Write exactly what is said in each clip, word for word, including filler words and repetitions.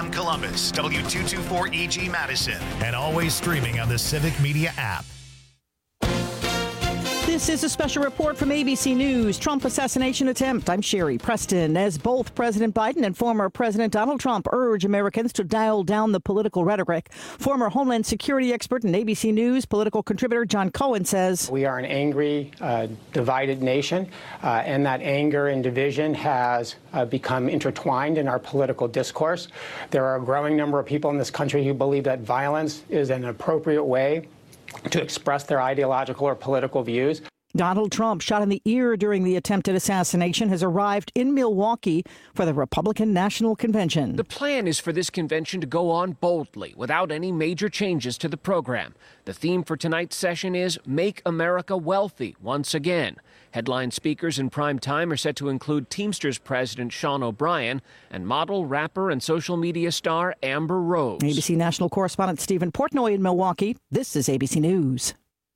M Columbus, W two twenty-four E G Madison, and always streaming on the Civic Media app. This is a special report from A B C News. Trump assassination attempt. I'm Sherry Preston. As both President Biden and former President Donald Trump urge Americans to dial down the political rhetoric, former Homeland Security expert and A B C News political contributor John Cohen says, we are an angry, uh, divided nation, uh, and that anger and division has uh, become intertwined in our political discourse. There are a growing number of people in this country who believe that violence is an appropriate way to express their ideological or political views. Donald Trump, shot in the ear during the attempted assassination, has arrived in Milwaukee for the Republican National Convention. The plan is for this convention to go on boldly without any major changes to the program. The theme for tonight's session is Make America Wealthy Once Again. Headline speakers in prime time are set to include Teamsters President Sean O'Brien and model, rapper, and social media star Amber Rose. A B C National correspondent Stephen Portnoy in Milwaukee. This is A B C News.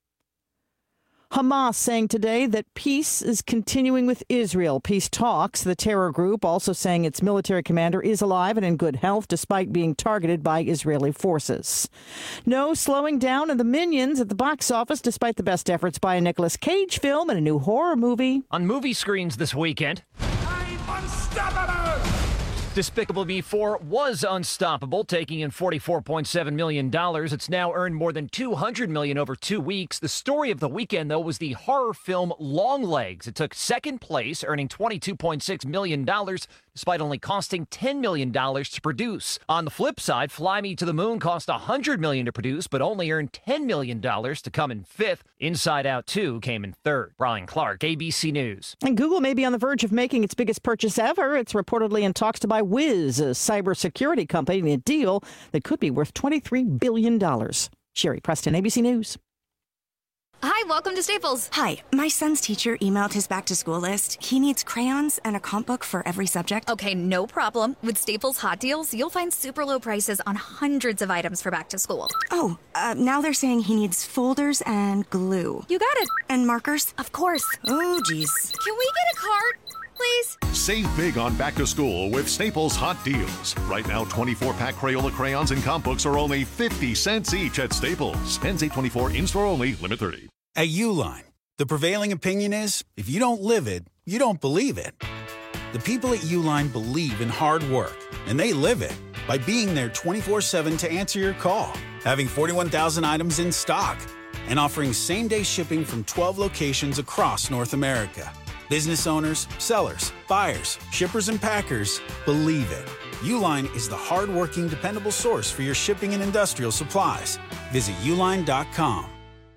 Hamas saying today that peace is continuing with Israel. Peace talks. The terror group also saying its military commander is alive and in good health despite being targeted by Israeli forces. No slowing down in the Minions at the box office despite the best efforts by a Nicolas Cage film and a new horror movie. On movie screens this weekend, I'm unstoppable! Despicable Me four was unstoppable, taking in forty-four point seven million dollars. It's now earned more than two hundred million dollars over two weeks. The story of the weekend, though, was the horror film Longlegs. It took second place, earning twenty-two point six million dollars, despite only costing ten million dollars to produce. On the flip side, Fly Me to the Moon cost one hundred million dollars to produce, but only earned ten million dollars to come in fifth. Inside Out two came in third. Brian Clark, A B C News. And Google may be on the verge of making its biggest purchase ever. It's reportedly in talks to buy Wiz, a cybersecurity company, in a deal that could be worth twenty-three billion dollars. Sherry Preston, A B C News. Hi, welcome to Staples. Hi, my son's teacher emailed his back-to-school list. He needs crayons and a comp book for every subject. Okay, no problem. With Staples Hot Deals, you'll find super low prices on hundreds of items for back to school. Oh, uh, now they're saying he needs folders and glue. You got it. And markers? Of course. Oh, geez. Can we get a card, please? Save big on back to school with Staples Hot Deals. Right now, twenty-four pack Crayola crayons and comp books are only fifty cents each at Staples. ends eight twenty-four, in-store only, limit thirty. At Uline, the prevailing opinion is, if you don't live it, you don't believe it. The people at Uline believe in hard work, and they live it by being there twenty-four seven to answer your call, having forty-one thousand items in stock, and offering same-day shipping from twelve locations across North America. Business owners, sellers, buyers, shippers, and packers believe it. Uline is the hard-working, dependable source for your shipping and industrial supplies. Visit uline dot com.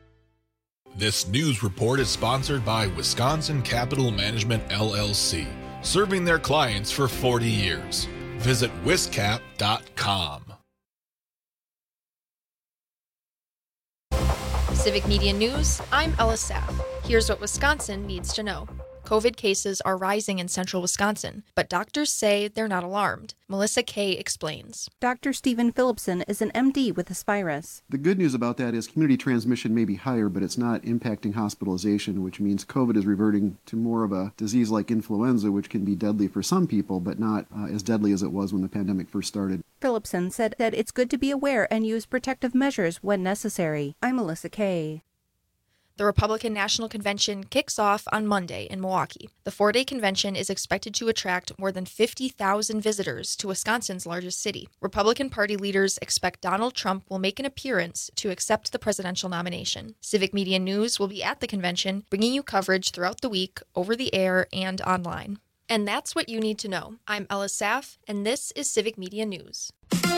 This news report is sponsored by Wisconsin Capital Management, L L C, serving their clients for forty years. Visit wiscap dot com. Civic Media News, I'm Ella Saff. Here's what Wisconsin needs to know. COVID cases are rising in central Wisconsin, but doctors say they're not alarmed. Melissa Kay explains. Doctor Stephen Phillipson is an M D with Aspirus. The good news about that is community transmission may be higher, but it's not impacting hospitalization, which means COVID is reverting to more of a disease like influenza, which can be deadly for some people, but not uh, as deadly as it was when the pandemic first started. Phillipson said that it's good to be aware and use protective measures when necessary. I'm Melissa Kay. The Republican National Convention kicks off on Monday in Milwaukee. The four-day convention is expected to attract more than fifty thousand visitors to Wisconsin's largest city. Republican Party leaders expect Donald Trump will make an appearance to accept the presidential nomination. Civic Media News will be at the convention, bringing you coverage throughout the week, over the air, and online. And that's what you need to know. I'm Ella Saff, and this is Civic Media News.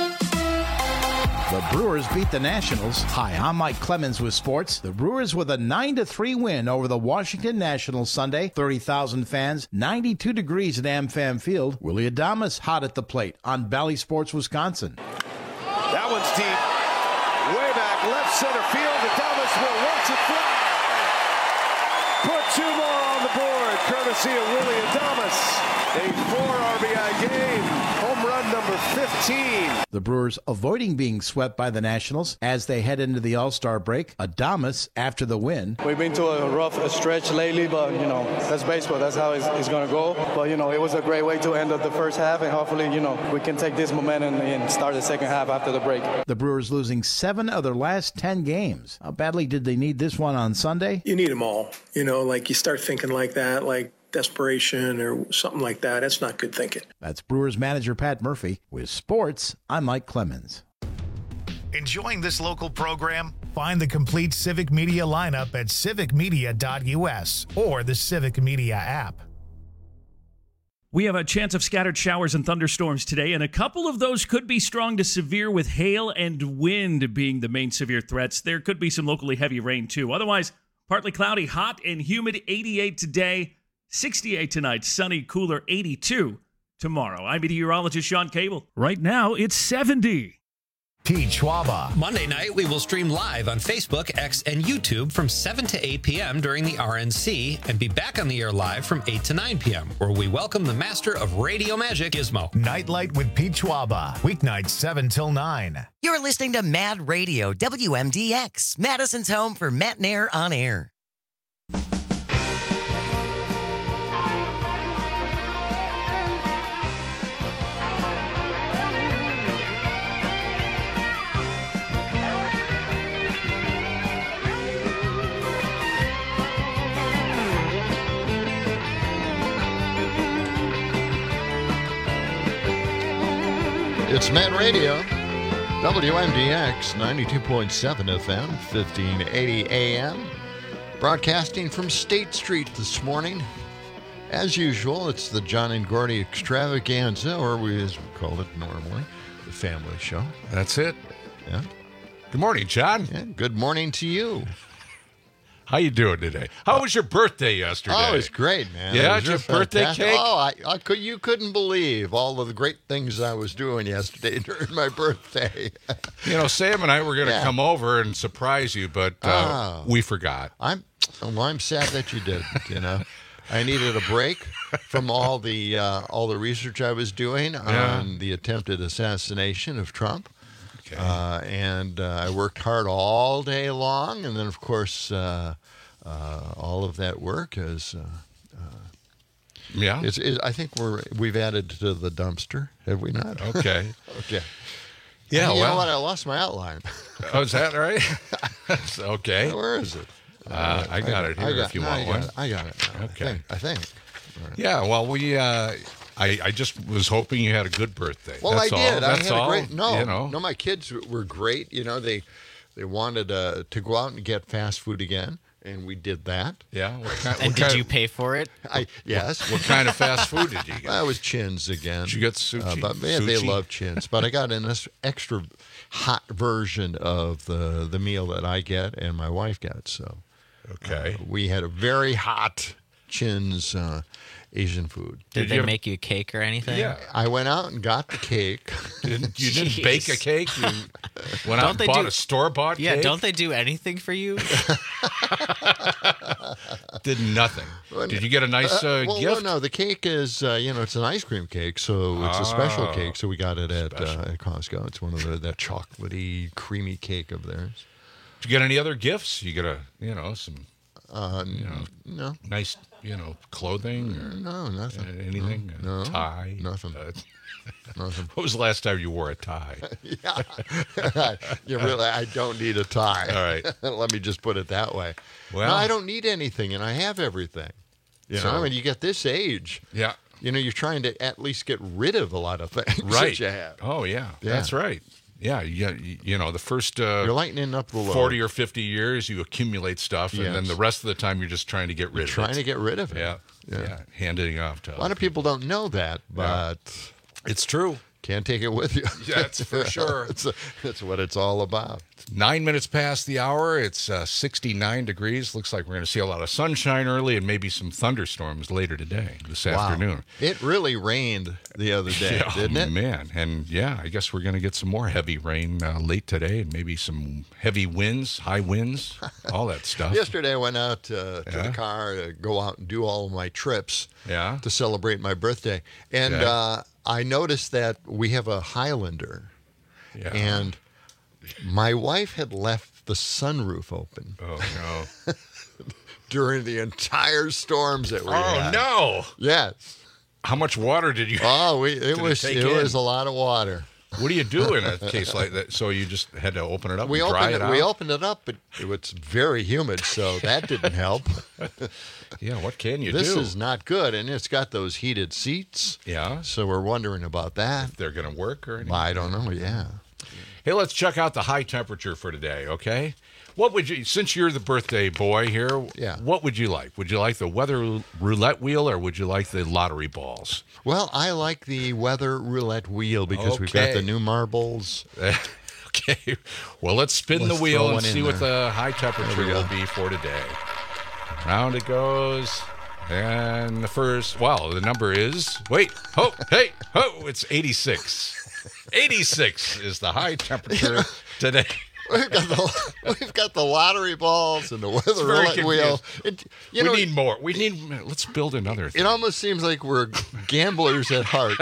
The Brewers beat the Nationals. Hi, I'm Mike Clemens with sports. The Brewers with a nine to three win over the Washington Nationals Sunday. thirty thousand fans, ninety-two degrees at AmFam Field. Willie Adames hot at the plate on Bally Sports, Wisconsin. That one's deep. Way back left center field. Adames will watch it fly. Put two more on the board, courtesy of Willie Adames. A four R B I game. Home run number fifteen. The Brewers avoiding being swept by the Nationals as they head into the All-Star break. Adames after the win. We've been to a rough stretch lately, but, you know, that's baseball. That's how it's, it's going to go. But, you know, it was a great way to end up the first half, and hopefully, you know, we can take this momentum and start the second half after the break. The Brewers losing seven of their last ten games. How badly did they need this one on Sunday? You need them all. You know, like you start thinking like that, like desperation or something like that. That's not good thinking. That's Brewers manager Pat Murphy. With sports, I'm Mike Clemens. Enjoying this local program? Find the complete Civic Media lineup at civic media dot u s or the Civic Media app. We have a chance of scattered showers and thunderstorms today, and a couple of those could be strong to severe, with hail and wind being the main severe threats. There could be some locally heavy rain, too. Otherwise, partly cloudy, hot and humid, eighty-eight today, sixty-eight tonight, sunny, cooler, eighty-two tomorrow. I'm meteorologist Sean Cable. Right now, it's seventy. Pete Schwaba. Monday night, we will stream live on Facebook, X, and YouTube from seven to eight p.m. during the R N C and be back on the air live from eight to nine p.m., where we welcome the master of radio magic, Gizmo. Nightlight with Pete Schwaba. Weeknights seven till nine. You're listening to Mad Radio, W M D X, Madison's home for Matt Nair on air. It's Mad Radio, W M D X, ninety-two point seven F M, fifteen eighty A M. Broadcasting from State Street this morning. As usual, it's the John and Gordy Extravaganza, or we, as we call it normally, the family show. That's it. Yeah. Good morning, John. Yeah, good morning to you. How you doing today? How was your birthday yesterday? Oh, it was great, man. Yeah, it was your just birthday fantastic. cake? Oh, I, I could, you couldn't believe all of the great things I was doing yesterday during my birthday. You know, Sam and I were going to Yeah. come over and surprise you, but uh, Oh. we forgot. I'm well, I'm sad that you didn't, you know. I needed a break from all the uh, all the research I was doing Yeah. on the attempted assassination of Trump. Okay. Uh, and uh, I worked hard all day long, and then, of course, uh, uh, all of that work is. Uh, Yeah. It's, it, I think we're we've added to the dumpster, have we not? Okay. Okay. Yeah, Hey, you well- know what? I lost my outline. Oh, is that right? Okay. Where is it? Uh, I got it here I got, if you no, want I got one. It. I got it. now, Okay. I think. I think. Yeah, well, we. Uh, I, I just was hoping you had a good birthday. Well, That's I all. did. I That's had all, a great. No, you know. no, my kids were great. You know, they they wanted uh, to go out and get fast food again, and we did that. Yeah. What kind, And what did kind you of, pay for it? I yes. What kind of fast food did you get? Well, it was Chins again. Did you get sushi? Uh, but yeah, they Sushi? love Chins. But I got an es- extra hot version of the the meal that I get and my wife gets. So okay, uh, we had a very hot Chins uh, Asian food. Did, they make you a cake or anything? Yeah. I went out and got the cake. Didn't, you didn't Jeez. bake a cake? You went out Don't and they bought do- a store-bought Yeah, cake? don't they do anything for you? Did nothing. Did you get a nice uh, well, gift? no, the cake is, uh, you know, it's an ice cream cake, so it's a special Oh. cake. So we got it at, uh, at Costco. It's one of the that chocolatey, creamy cake of theirs. Did you get any other gifts? You got a, you know, some, uh, you know, no, nice, you know, clothing or no, nothing, uh, anything, no, a no, tie, nothing, uh, nothing. When was the last time you wore a tie? yeah, you really, I don't need a tie. All right, let me just put it that way. Well, no, I don't need anything, and I have everything. You So- know, I mean, you get this age. Yeah. You know, you're trying to at least get rid of a lot of things Right. that you have. Oh yeah, Yeah. that's right. Yeah, you, you know, the first uh, You're lightening up the load. forty or fifty years, you accumulate stuff, and then Yes. the rest of the time, you're just trying to get rid You're of it. trying to get rid of it. Yeah, yeah, Yeah. handing it off to A lot of people don't know that, but it's true. Can't take it with you. That's for sure. that's, a, that's what it's all about. Nine minutes past the hour. It's uh, sixty-nine degrees. Looks like we're going to see a lot of sunshine early and maybe some thunderstorms later today, this Wow. afternoon. It really rained the other day, Yeah, didn't it? Man, and yeah, I guess we're going to get some more heavy rain uh, late today and maybe some heavy winds, high winds, all that stuff. Yesterday I went out uh, to Yeah. the car to go out and do all of my trips Yeah. to celebrate my birthday. And Yeah. uh, I noticed that we have a Highlander. Yeah. And my wife had left the sunroof open. Oh, no. During the entire storms that we Oh, had. no. Yes. How much water did you Oh, we did it it was take it in? was a lot of water. What do you do in a case like that? So you just had to open it up We and dry opened it it, out? we opened it up, but it was very humid, so that didn't help. Yeah, what can you this do? is not good, and it's got those heated seats. Yeah. So we're wondering about that. If they're going to work or anything? I don't know. Yeah. Hey, let's check out the high temperature for today, okay? What would you, since you're the birthday boy here, Yeah. what would you like? Would you like the weather roulette wheel or would you like the lottery balls? Well, I like the weather roulette wheel because we've got Okay. the new marbles. Okay. Well, let's spin Let's the throw wheel and one in see what there. the high temperature There we will go. be for today. Round it goes. And the first, well, the number is, wait, ho, hey, ho, it's eighty-six. eighty-six is the high temperature today. We've got the we've got the lottery balls and the weather It's very roulette wheel. confusing. It, you we know, need more. We need, let's build another thing. it almost seems like we're gamblers at heart.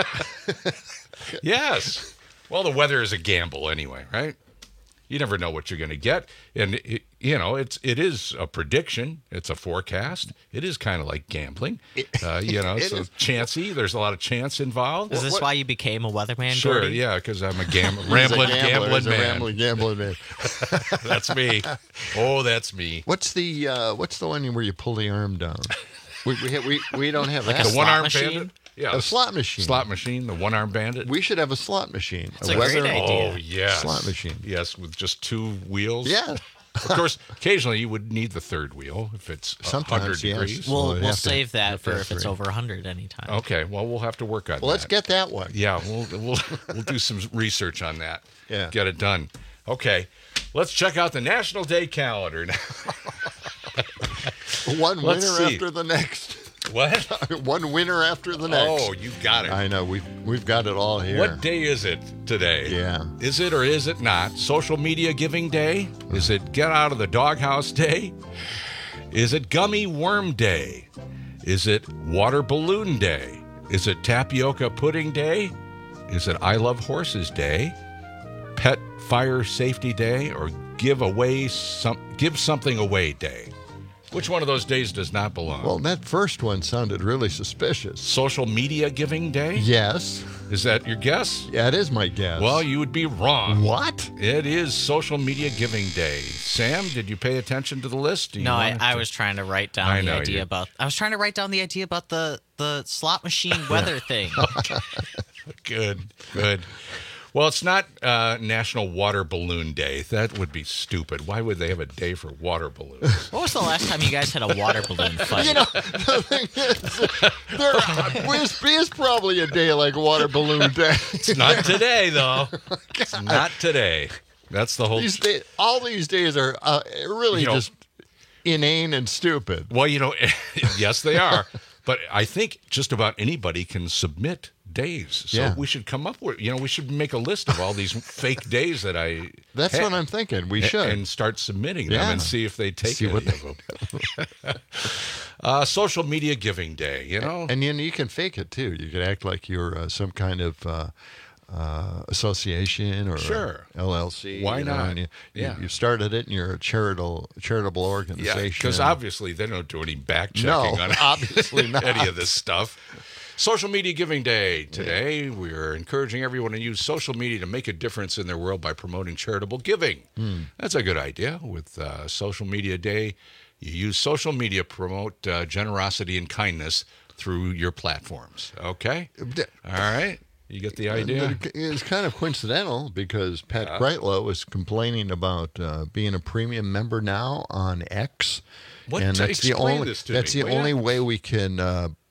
Yes. Well, the weather is a gamble anyway, right? You never know what you're going to get, and it, you know it's it is a prediction. It's a forecast. It is kind of like gambling, uh, you know. It So is. chancy. There's a lot of chance involved. Is this what- why you became a weatherman, Sure, Gordy? yeah, because I'm a gam- He's a rambling, gambler. gambling He's a man. rambling, gambling man. That's me. Oh, that's me. What's the uh, what's the one where you pull the arm down? We we ha- we, we don't have that. The one arm machine? bandit. Yeah, A slot machine. Slot machine. The one arm bandit. We should have a slot machine. It's a great idea. Oh yes, Slot machine. Yes, with just two wheels. Yeah. Of course, occasionally you would need the third wheel if it's Sometimes, one hundred yes. degrees. Well, We'll, we'd we'll have to- save that have to for have if it's three. over one hundred anytime. Okay, well, we'll have to work on Well, let's that. get that one. Yeah, we'll, we'll, we'll do some research on that. Yeah. Get it done. Okay, let's check out the National Day calendar now. One Let's winner see. after the next. What? One winner after the next. Oh, you got it. I know. We've we've got it all here. What day is it today? Yeah. Is it or is it not Social Media Giving Day? Is it Get Out of the Doghouse Day? Is it Gummy Worm Day? Is it Water Balloon Day? Is it Tapioca Pudding Day? Is it I Love Horses Day? Pet Fire Safety Day? Or Give Away some Give Something Away Day? Which one of those days does not belong? Well, that first one sounded really suspicious. Social Media Giving Day? Yes. Is that your guess? Yeah, it is my guess. Well, you would be wrong. What? It is Social Media Giving Day. Sam, did you pay attention to the list? Do you No, I, want I to- was trying to write down I the know, idea you- about. I was trying to write down the idea about the the slot machine weather thing. Good, good. Well, it's not uh, National Water Balloon Day. That would be stupid. Why would they have a day for water balloons? What was the last time you guys had a water balloon fight? You know, the thing is, there is, is probably a day like Water Balloon Day. It's not today, though. It's not today. That's the whole. These day, all these days are uh, really You know- just inane and stupid. Well, you know, yes, they are. But I think just about anybody can submit days. So Yeah. we should come up with, you know, we should make a list of all these fake days that I. That's had what I'm thinking. We a- should. and start submitting them Yeah. and see if they take See any what of them. uh, Social Media Giving Day, you know. And you, you can fake it too. You can act like you're uh, some kind of uh, uh, association or Sure. L L C. Why you know, not? and you, Yeah. you, you started it and you're a charitable charitable Yeah, organization. because and- obviously they don't do any back checking No, on obviously not. any of this stuff. Social Media Giving Day. Today, we're encouraging everyone to use social media to make a difference in their world by promoting charitable giving. Hmm. That's a good idea. With uh, Social Media Day, you use social media to promote uh, generosity and kindness through your platforms. Okay? All right? You get the idea? It's kind of coincidental because Pat Yeah. Kreitlow was complaining about uh, being a premium member now on X. What? And that's the Explain only this to that's me, the will ya? only way we can uh,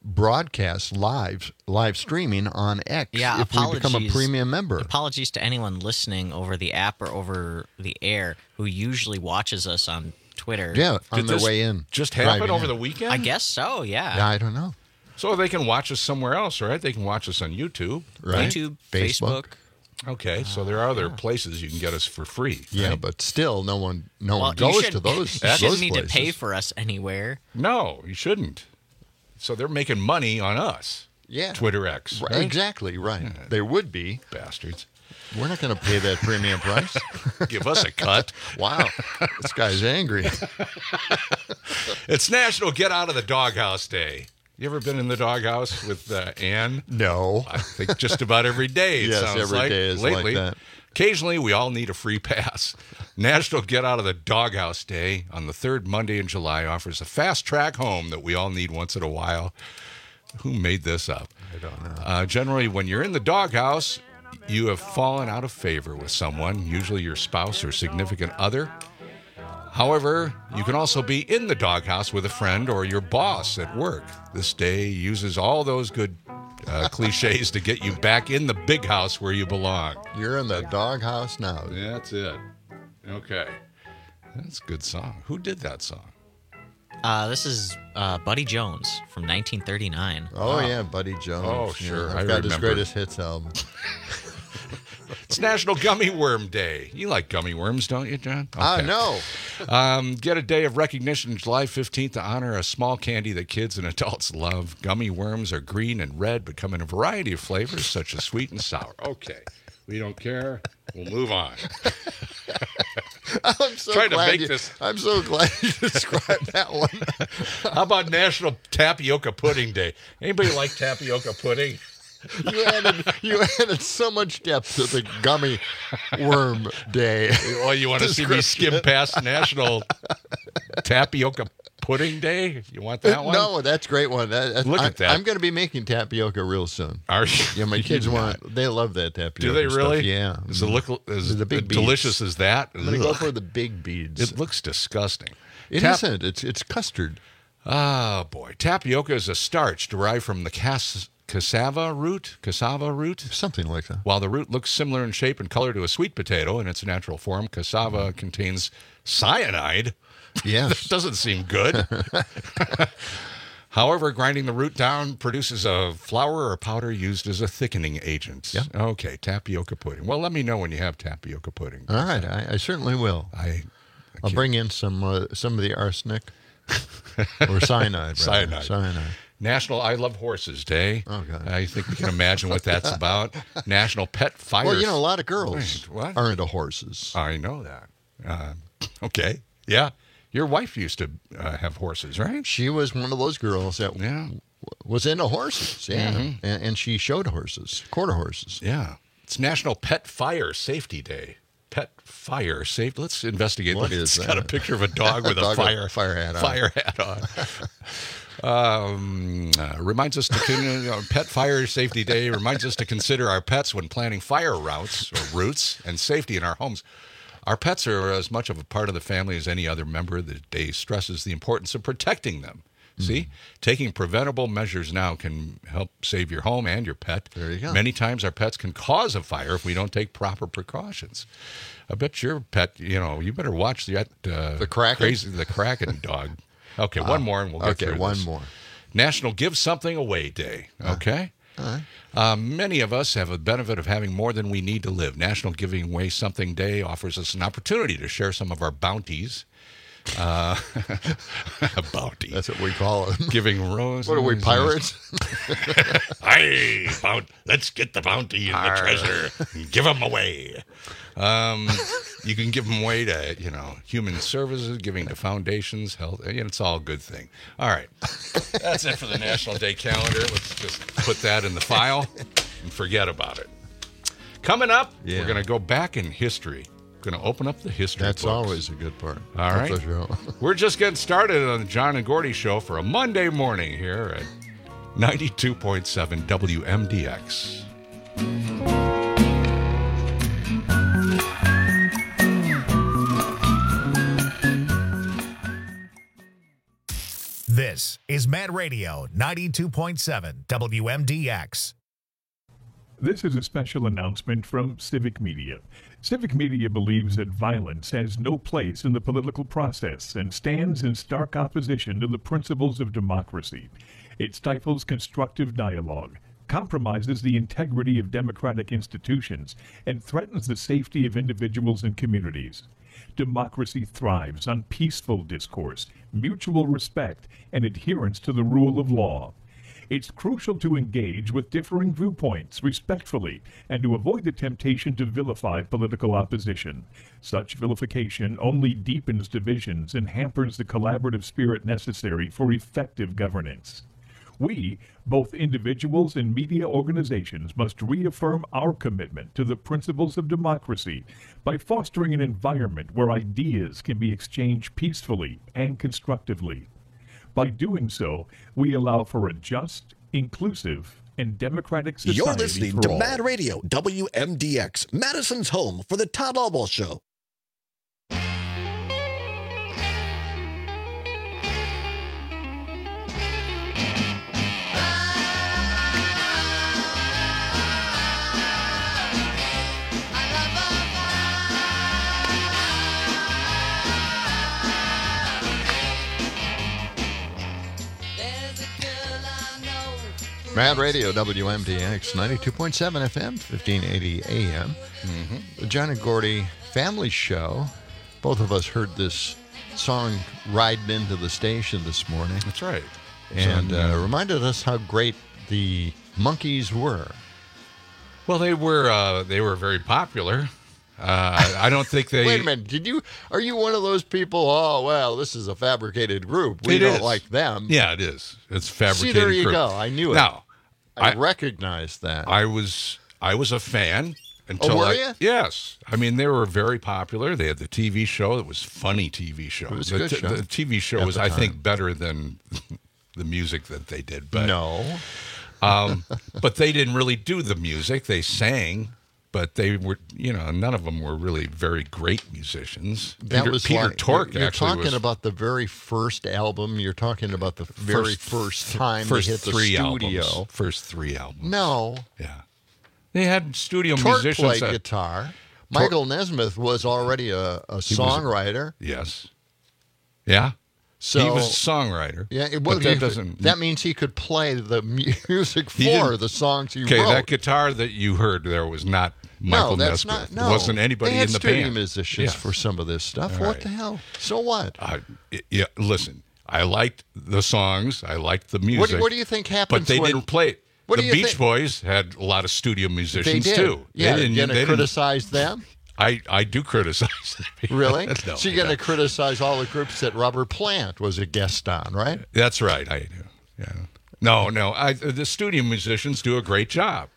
broadcast live live streaming on X Yeah, if we become a premium member. Apologies to anyone listening over the app or over the air who usually watches us on Twitter. Yeah, on Did their this way in. Just happen driving over in. the weekend? I guess so, yeah. Yeah, I don't know. So they can watch us somewhere else, right? They can watch us on YouTube. Right. YouTube, Facebook. Facebook. Okay, so there are other places you can get us for free. Yeah, right? but still, no one no Well, one you goes shouldn't- to those. You those shouldn't need places. to pay for us anywhere. No, you shouldn't. So they're making money on us. Yeah. Twitter X. Right, Right? Exactly, right. They would be. Bastards. We're not going to pay that premium price. Give us a cut. Wow. This guy's angry. It's National Get Out of the Doghouse Day. You ever been in the doghouse with uh, Ann? No. I think just about every day. It Yes, sounds every like, day is like lately. that. Occasionally, we all need a free pass. National Get Out of the Doghouse Day on the third Monday in July offers a fast track home that we all need once in a while. Who made this up? I don't know. Uh, generally, when you're in the doghouse, you have fallen out of favor with someone, usually your spouse or significant other. However, you can also be in the doghouse with a friend or your boss at work. This day uses all those good uh, cliches to get you back in the big house where you belong. You're in the doghouse now. That's it. Okay. That's a good song. Who did that song? Uh, this is uh, Buddy Jones from nineteen thirty-nine. Oh, Wow. yeah, Buddy Jones. Oh, sure. Yeah, I I've got his remember. greatest hits album. It's National Gummy Worm Day. You like gummy worms, don't you, John? Ah, no. Um, get a day of recognition July fifteenth to honor a small candy that kids and adults love. Gummy worms are green and red, but come in a variety of flavors, such as sweet and sour. Okay. We don't care. We'll move on. I'm so Trying to glad make you, this- I'm so glad you described that one. How about National Tapioca Pudding Day? Anybody like tapioca pudding? You added, you added so much depth to the gummy worm day. Oh, you want to see me skim past National Tapioca Pudding Day? You want that one? No, that's a great one. That, Look I, at that. I'm going to be making tapioca real soon. Are you? Yeah, my kids You're want. not. They love that tapioca. Do they stuff. really? Yeah. Does it look as The big beads. delicious as that? I'm going to go Ugh. for the big beads. It looks disgusting. It Tap- not It's it's custard. Oh, boy. Tapioca is a starch derived from the cas- cassava root, cassava root. Something like that. While the root looks similar in shape and color to a sweet potato in its natural form, cassava contains cyanide. Yes. That doesn't seem good. However, grinding the root down produces a flour or powder used as a thickening agent. Yeah. Okay, tapioca pudding. Well, let me know when you have tapioca pudding. All right, I, I certainly will. I, I'll bring in some uh, some of the arsenic or cyanide. rather. Cyanide. Cyanide. National I Love Horses Day. Oh, God. I think we can imagine what that's about. National Pet Fire. Well, you know, a lot of girls Wait, what? are into horses. I know that. Uh, okay. Yeah. Your wife used to uh, have horses, right? She was one of those girls that Yeah. w- was into horses. Yeah, Mhm. and, and she showed horses, quarter horses. Yeah. It's National Pet Fire Safety Day. Pet Fire Safety. Let's investigate. What Look, is it's got a that? picture of a dog with A a, dog with fire, a fire hat on. Fire hat on. Um, uh, reminds us to con- uh, Pet Fire Safety Day reminds us to consider our pets when planning fire routes or routes and safety in our homes. Our pets are as much of a part of the family as any other member. The day stresses the importance of protecting them. See, taking preventable measures now can help save your home and your pet. There you go. Many times our pets can cause a fire if we don't take proper precautions. I bet your pet, you know, you better watch the uh, The Kraken? crazy the Kraken dog. Okay, one more and we'll get okay, through one this. more. National Give Something Away Day. Okay. All right. Uh, many of us have a benefit of having more than we need to live. National Giving Away Something Day offers us an opportunity to share some of our bounties. Uh, a bounty. That's what we call it. Giving roses. What are we, pirates? Hey, bout, let's get the bounty and the treasure and give them away. Um, you can give them away to, you know, human services, giving to foundations, health. You know, it's all a good thing. All right. That's it for the National Day calendar. Let's just put that in the file and forget about it. Coming up, Yeah. we're going to go back in history. We're going to open up the history That's books. always a good part. All of right. the show. We're just getting started on the John and Gordy Show for a Monday morning here at ninety-two point seven W M D X. This This is Mad Radio ninety-two point seven W M D X. This is a special announcement from Civic Media. Civic Media believes that violence has no place in the political process and stands in stark opposition to the principles of democracy. It stifles constructive dialogue, compromises the integrity of democratic institutions, and threatens the safety of individuals and communities. Democracy thrives on peaceful discourse, mutual respect, and adherence to the rule of law. It's crucial to engage with differing viewpoints respectfully and to avoid the temptation to vilify political opposition. Such vilification only deepens divisions and hampers the collaborative spirit necessary for effective governance. We, both individuals and media organizations, must reaffirm our commitment to the principles of democracy by fostering an environment where ideas can be exchanged peacefully and constructively. By doing so, we allow for a just, inclusive, and democratic society. You're listening for to all. Mad Radio, W M D X, Madison's home for the Todd Albaugh Show. Mad Radio, W M D X, ninety-two point seven F M, fifteen eighty A M. Mm-hmm. The John and Gordy Family Show. Both of us heard this song riding into the station this morning. That's right. And So, uh, uh, reminded us how great the Monkees were. Well, they were uh, they were very popular. Uh, I don't think they. Wait a minute. Did you? Are you one of those people? Oh well, this is a fabricated group. We It don't is. like them. Yeah, it is. It's fabricated. See, there you group. go. I knew it. Now, I, recognized that. I was I was a fan until Oh, were I, you? Yes. I mean, they were very popular. They had the T V show. It was funny T V show. It was a the, good t- show the T V show at was, the I time. think, better than the music that they did. But No. um, but they didn't really do the music. They sang. But they were, you know, none of them were really very great musicians. That Peter, was Peter like, Tork. You're actually talking was, about the very first album. You're talking about the very first time first they hit the three studio. Albums, first three albums. No. Yeah. They had studio Tork musicians. played that- guitar. Tork- Michael Nesmith was already a, a He was- songwriter. Yes. Yeah. So he was a songwriter. Yeah, it, well, but that he- doesn't. that means he could play the mu- music He for didn't- the songs he okay, wrote. that guitar that you heard there was not Michael no, that's Nesmith. not. No, It wasn't anybody they had in the studio band. musicians Yeah. for some of this stuff. All What right. the hell? So what? Uh, yeah, listen. I liked the songs. I liked the music. What do, what do you think happens? But they when, didn't play it. What the do you Beach think- Boys had a lot of studio They musicians did. too. Yeah, they didn't, you're going they to didn't- criticize them? I, I do criticize them. Really? No, so you're going to criticize all the groups that Robert Plant was a guest on, right? That's right. I do. Yeah. No, no. I, the studio musicians do a great job,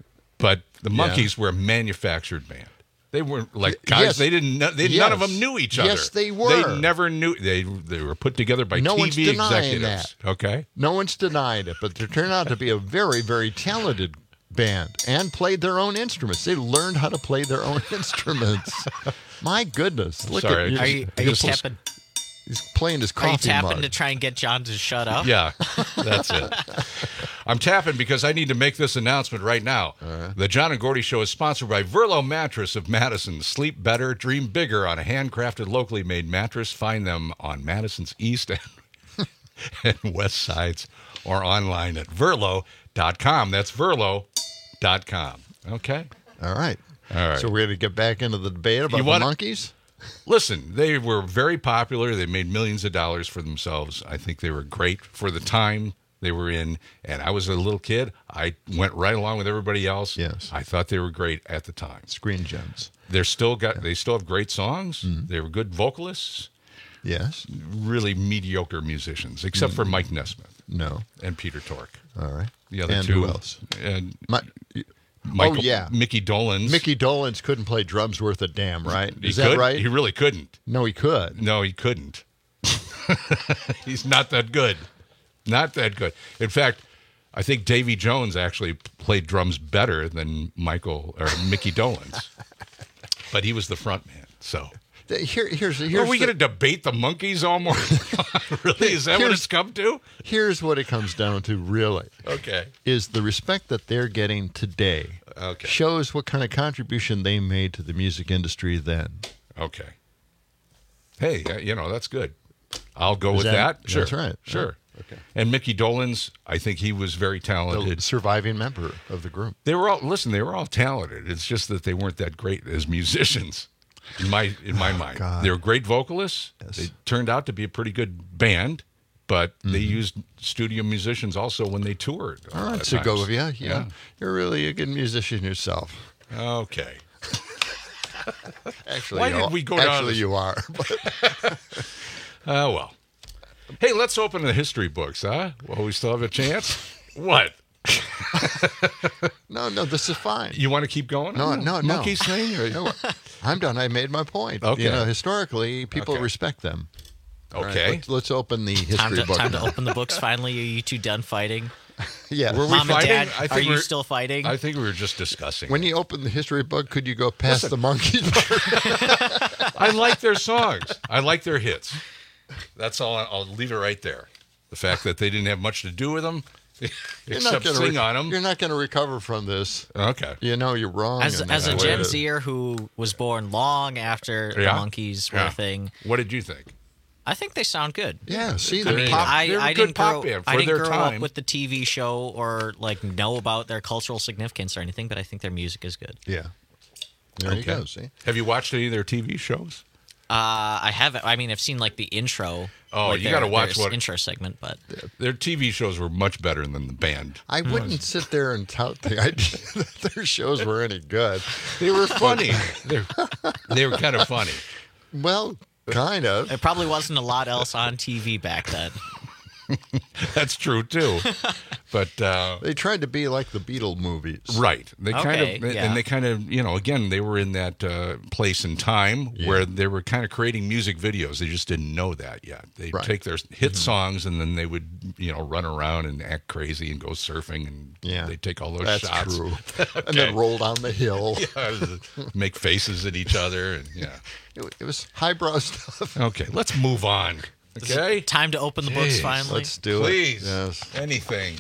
but the Yeah. Monkees were a manufactured band. They weren't like guys. Yes. They didn't. know- They, Yes. None of them knew each other. Yes, they were. They never knew. They they were put together by No T one's V denying executives. that. Okay. No one's denying it, but they turned out to be a very, very talented band and played their own instruments. They learned how to play their own instruments. My goodness. Look Sorry. at Are you, are you tapping? He's playing his Are you coffee tapping mug. to try and get John to shut up? Yeah, that's it. I'm tapping because I need to make this announcement right now. The John and Gordy Show is sponsored by Verlo Mattress of Madison. Sleep better, dream bigger on a handcrafted, locally made mattress. Find them on Madison's east and, and west sides or online at verlo dot com. That's verlo dot com. Okay? All right. All right. So we're going to get back into the debate about You the wanna- Monkees? Listen, they were very popular. They made millions of dollars for themselves. I think they were great for the time they were in. And I was a little kid. I went right along with everybody else. Yes. I thought they were great at the time. Screen gems. They're still got. They still have great songs. They were good vocalists. Yes. Really mediocre musicians, except for Mike Nesmith. No. And Peter Tork. All right. The other And two. who else? And My, Michael, oh, yeah. Mickey Dolenz. Mickey Dolenz couldn't play drums worth a damn, right? He Is that could? right? He really couldn't. No, he could. No, he couldn't. He's not that good. Not that good. In fact, I think Davy Jones actually played drums better than Michael or Mickey Dolenz. But he was the front man, so Here, here's, here's Are we the- going to debate the Monkees all morning? Really? Is that what Here's- it's come to? Here's what it comes down to, really. Okay. Is the respect that they're getting today Okay. shows what kind of contribution they made to the music industry then. Okay. Hey, uh, you know, that's good. I'll go Is with that- that. Sure. that's right. Sure. Okay. And Mickey Dolenz, I think he was very talented. The surviving member of the group. They were all listen. They were all talented. It's just that they weren't that great as musicians, in my in my mind. God. They were great vocalists. Yes. They turned out to be a pretty good band, but they Mm-hmm. used studio musicians also when they toured. a All lot right, of Segovia. times. Yeah. You're really a good musician yourself. Okay. Actually, Why you did are- we go down? Actually, this- you are. Oh well. Hey, let's open the history books, huh? Well, we still have a chance. What? No, no, this is fine. You want to keep going? No, no, no. Monkeys thing? Or- No, I'm done. I made my point. Okay. You know, historically, people Okay. respect them. All right, Okay. let's, let's open the history Time to, book. time to now. open the books finally. Are you two done fighting? Yeah. Were we Mom and fighting? Dad, I are think you we're- still fighting? I think we were just discussing. When you open the history book, could you go past Listen. the monkeys? I like their songs. I like their hits. That's all. I'll leave it right there. The fact that they didn't have much to do with them, You're not except gonna sing re- on them. You're not going to recover from this. Okay. You know you're wrong. As, in as a that Gen way. Zer who was born long after the Yeah. Monkees were Yeah. a thing, What did you think? I think they sound good. Yeah, see, I they're mean, pop- I, they're a I good didn't pop grow, band I for didn't their grow time. up with the T V show or like know about their cultural significance or anything, but I think their music is good. Yeah. There you Okay. go, see? Have you watched any of their T V shows? Uh, I haven't. I mean, I've seen like the intro. Oh, like you their- got to watch their what intro segment, but their T V shows were much better than the band. I wouldn't sit there and tout the idea that their shows were any good. They were funny. they they were kind of funny. Well, kind of. there probably wasn't a lot else on T V back then. That's true too. But uh, They tried to be like the Beatle movies. right, they kind Okay, of yeah. and they kind of you know again they were in that uh, place and time Yeah. where they were kind of creating music videos. They just didn't know that yet. They would Right. take their hit songs and then they would you know run around and act crazy and go surfing and Yeah. they take all those That's shots. true. Okay. And then roll down the hill. Yeah, make faces at each other and yeah. It, it was highbrow stuff. Okay, let's move on. Okay, Time to open the books Jeez, finally. Let's do please, it. Yes. anything.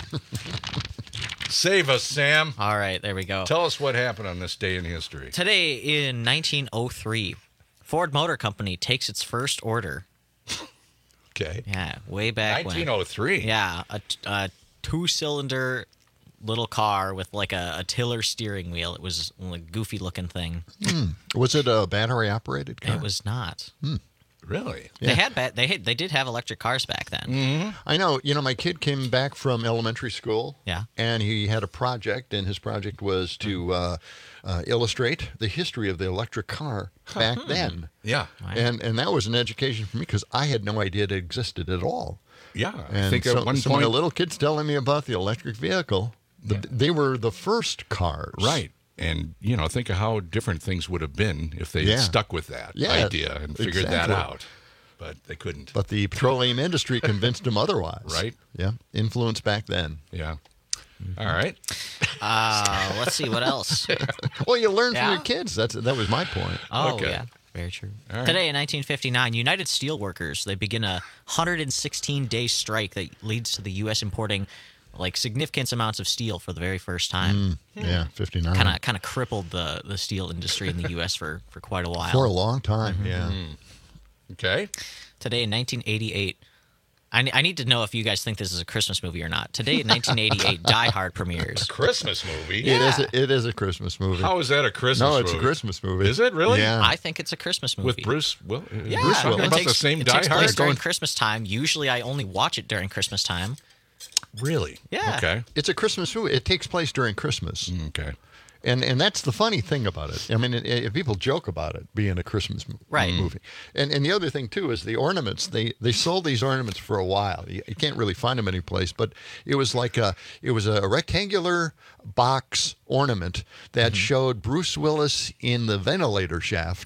Save us, Sam. All right, there we go. Tell us what happened on this day in history. Today in nineteen oh three, Ford Motor Company takes its first order. Okay, Yeah, way back when. nineteen oh three. Yeah, a, t- a two-cylinder little car with like a, a tiller steering wheel. It was a goofy looking thing. Hmm. Was it a battery operated car? It was not. Really? They had ba- they had, they did have electric cars back then. Mm-hmm. I know. You know, my kid came back from elementary school. Yeah. And he had a project, and his project was to uh, uh, illustrate the history of the electric car back then. Yeah. And and that was an education for me because I had no idea it existed at all. Yeah. I And think so, at one so point. my little kid's telling me about the electric vehicle. The, They were the first cars. Right. And, you know, think of how different things would have been if they Yeah. had stuck with that Yeah, idea and figured that exactly. out. But they couldn't. But the petroleum industry convinced them otherwise. Right. Yeah. Influence back then. Yeah. All right. Uh, let's see what else. Well, you learn Yeah. from your kids. That's that was my point. Oh Okay. yeah, very true. All right. Today in nineteen fifty-nine, United Steelworkers they begin a one hundred sixteen day strike that leads to the U S importing like significant amounts of steel for the very first time. Mm, yeah, fifty-nine. Kind of kind of crippled the, the steel industry in the U S for, for quite a while. For a long time, yeah. Okay. Today in nineteen eighty-eight, I, ne- I need to know if you guys think this is a Christmas movie or not. Today in nineteen eighty-eight, Die Hard premieres. Christmas movie? It is. A, it is a Christmas movie. How is that a Christmas no, movie? it's a Christmas movie. Is it really? Yeah. I think it's a Christmas movie. With Bruce Will? Yeah, Bruce talking it about takes, the same it Die takes Hard? place during Christmas time. Usually, I only watch it during Christmas time. Really? Yeah. Okay. It's a Christmas movie. It takes place during Christmas. Okay. And and that's the funny thing about it. I mean, it, it, people joke about it being a Christmas mo- Right. movie. And and the other thing too is the ornaments. They they sold these ornaments for a while. You, you can't really find them anyplace. But it was like a it was a rectangular box ornament that Mm-hmm. showed Bruce Willis in the ventilator shaft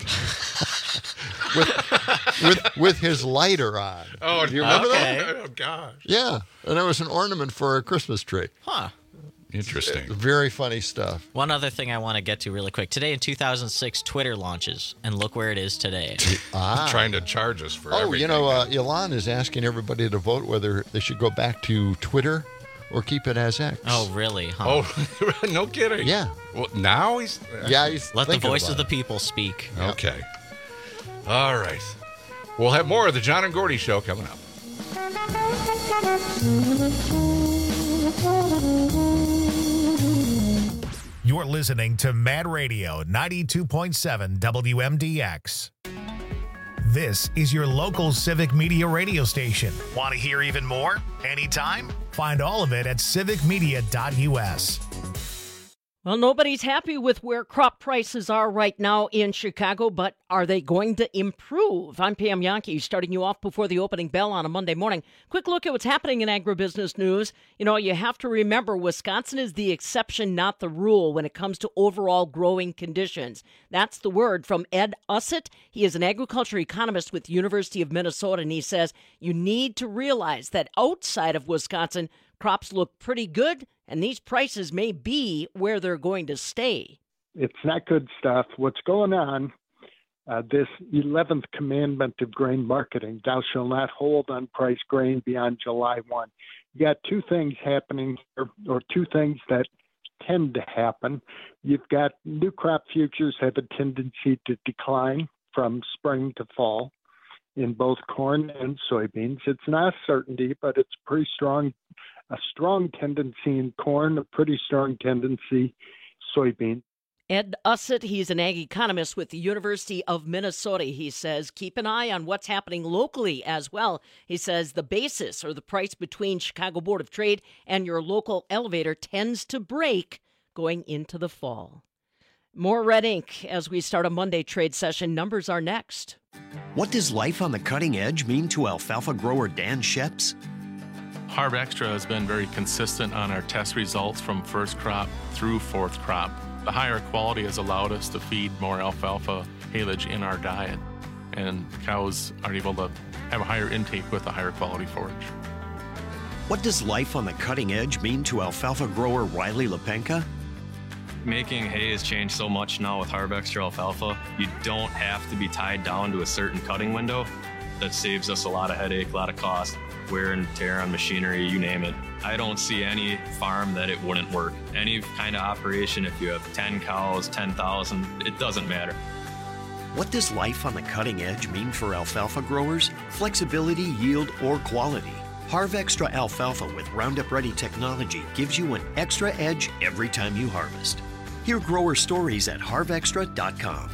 with with with his lighter on. Oh, do you remember okay. that? Oh, gosh. Yeah, and there was an ornament for a Christmas tree. Huh. Interesting. Very funny stuff. One other thing I want to get to really quick. Today in two thousand six, Twitter launches, and look where it is today. Ah. Trying to charge us for oh, everything. you know, uh, Elon is asking everybody to vote whether they should go back to Twitter or keep it as X. Oh, really? Huh? Oh, no kidding. Yeah. Well, now he's... Yeah, he's Let the thinking voice about of the it. people speak. Okay. All right. We'll have more of the John and Gordy Show coming up. You're listening to Mad Radio ninety-two point seven W M D X. This is your local civic media radio station. Want to hear even more? Anytime? Find all of it at civic media dot U S. Well, nobody's happy with where crop prices are right now in Chicago, but are they going to improve? I'm Pam Yankee, starting you off before the opening bell on a Monday morning. Quick look at what's happening in agribusiness news. You know, you have to remember Wisconsin is the exception, not the rule, when it comes to overall growing conditions. That's the word from Ed Ussett. He is an agriculture economist with the University of Minnesota, and he says you need to realize that outside of Wisconsin, crops look pretty good, and these prices may be where they're going to stay. It's not good stuff. What's going on, uh, this eleventh commandment of grain marketing, thou shalt not hold unpriced grain beyond July first. You got two things happening here, or two things that tend to happen. You've got new crop futures have a tendency to decline from spring to fall in both corn and soybeans. It's not a certainty, but it's pretty strong. A strong tendency in corn, a pretty strong tendency soybean. Ed Ussett, he's an ag economist with the University of Minnesota. He says, keep an eye on what's happening locally as well. He says the basis or the price between Chicago Board of Trade and your local elevator tends to break going into the fall. More red ink as we start a Monday trade session. Numbers are next. What does life on the cutting edge mean to alfalfa grower Dan Sheps? Harv Extra has been very consistent on our test results from first crop through fourth crop. The higher quality has allowed us to feed more alfalfa haylage in our diet, and cows are able to have a higher intake with a higher quality forage. What does life on the cutting edge mean to alfalfa grower Riley Lepenka? Making hay has changed so much now with Harv Extra alfalfa. You don't have to be tied down to a certain cutting window. That saves us a lot of headache, a lot of cost, wear and tear on machinery, you name it. I don't see any farm that it wouldn't work. Any kind of operation, if you have ten cows, ten thousand, it doesn't matter. What does life on the cutting edge mean for alfalfa growers? Flexibility, yield, or quality? Harv Extra alfalfa with Roundup Ready technology gives you an extra edge every time you harvest. Hear grower stories at harv extra dot com.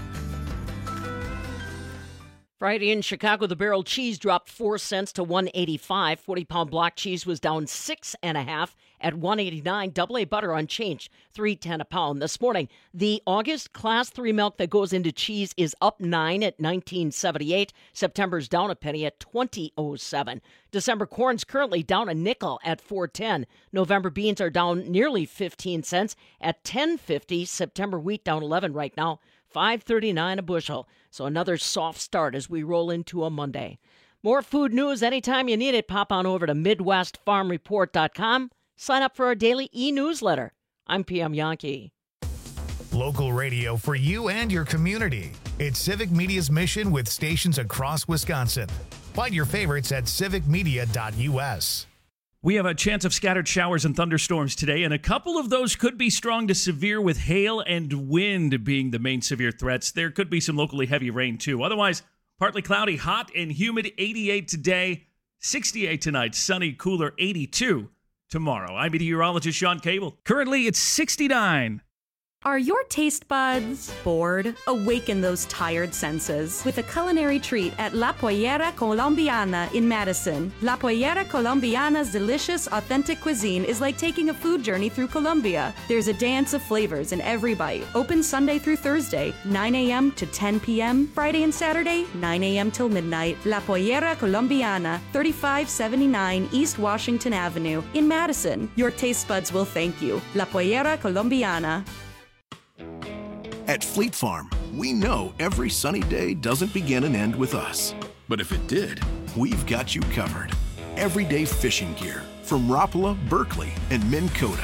Friday in Chicago, the barrel cheese dropped four cents to one eighty-five. forty-pound block cheese was down six and a half at one eighty-nine. Double A butter unchanged, three ten a pound. This morning, the August Class three milk that goes into cheese is up nine at nineteen seventy-eight. September's down a penny at twenty oh seven. December corn's currently down a nickel at four ten. November beans are down nearly fifteen cents at ten fifty. September wheat down eleven right now, five thirty-nine a bushel. So another soft start as we roll into a Monday. More food news anytime you need it. Pop on over to midwest farm report dot com. Sign up for our daily e-newsletter. I'm P M Yankee. Local radio for you and your community. It's Civic Media's mission with stations across Wisconsin. Find your favorites at civic media dot U S. We have a chance of scattered showers and thunderstorms today, and a couple of those could be strong to severe, with hail and wind being the main severe threats. There could be some locally heavy rain, too. Otherwise, partly cloudy, hot and humid, eighty-eight today, sixty-eight tonight, sunny, cooler, eighty-two tomorrow. I'm meteorologist Sean Cable. Currently, it's sixty-nine. Are your taste buds bored? Awaken those tired senses with a culinary treat at La Pollera Colombiana in Madison. La Pollera Colombiana's delicious, authentic cuisine is like taking a food journey through Colombia. There's a dance of flavors in every bite. Open Sunday through Thursday, nine a.m. to ten p.m. Friday and Saturday, nine a.m. till midnight. La Pollera Colombiana, thirty-five seventy-nine East Washington Avenue in Madison. Your taste buds will thank you. La Pollera Colombiana. At Fleet Farm, we know every sunny day doesn't begin and end with us. But if it did, we've got you covered. Everyday fishing gear from Rapala, Berkeley, and Minn Kota.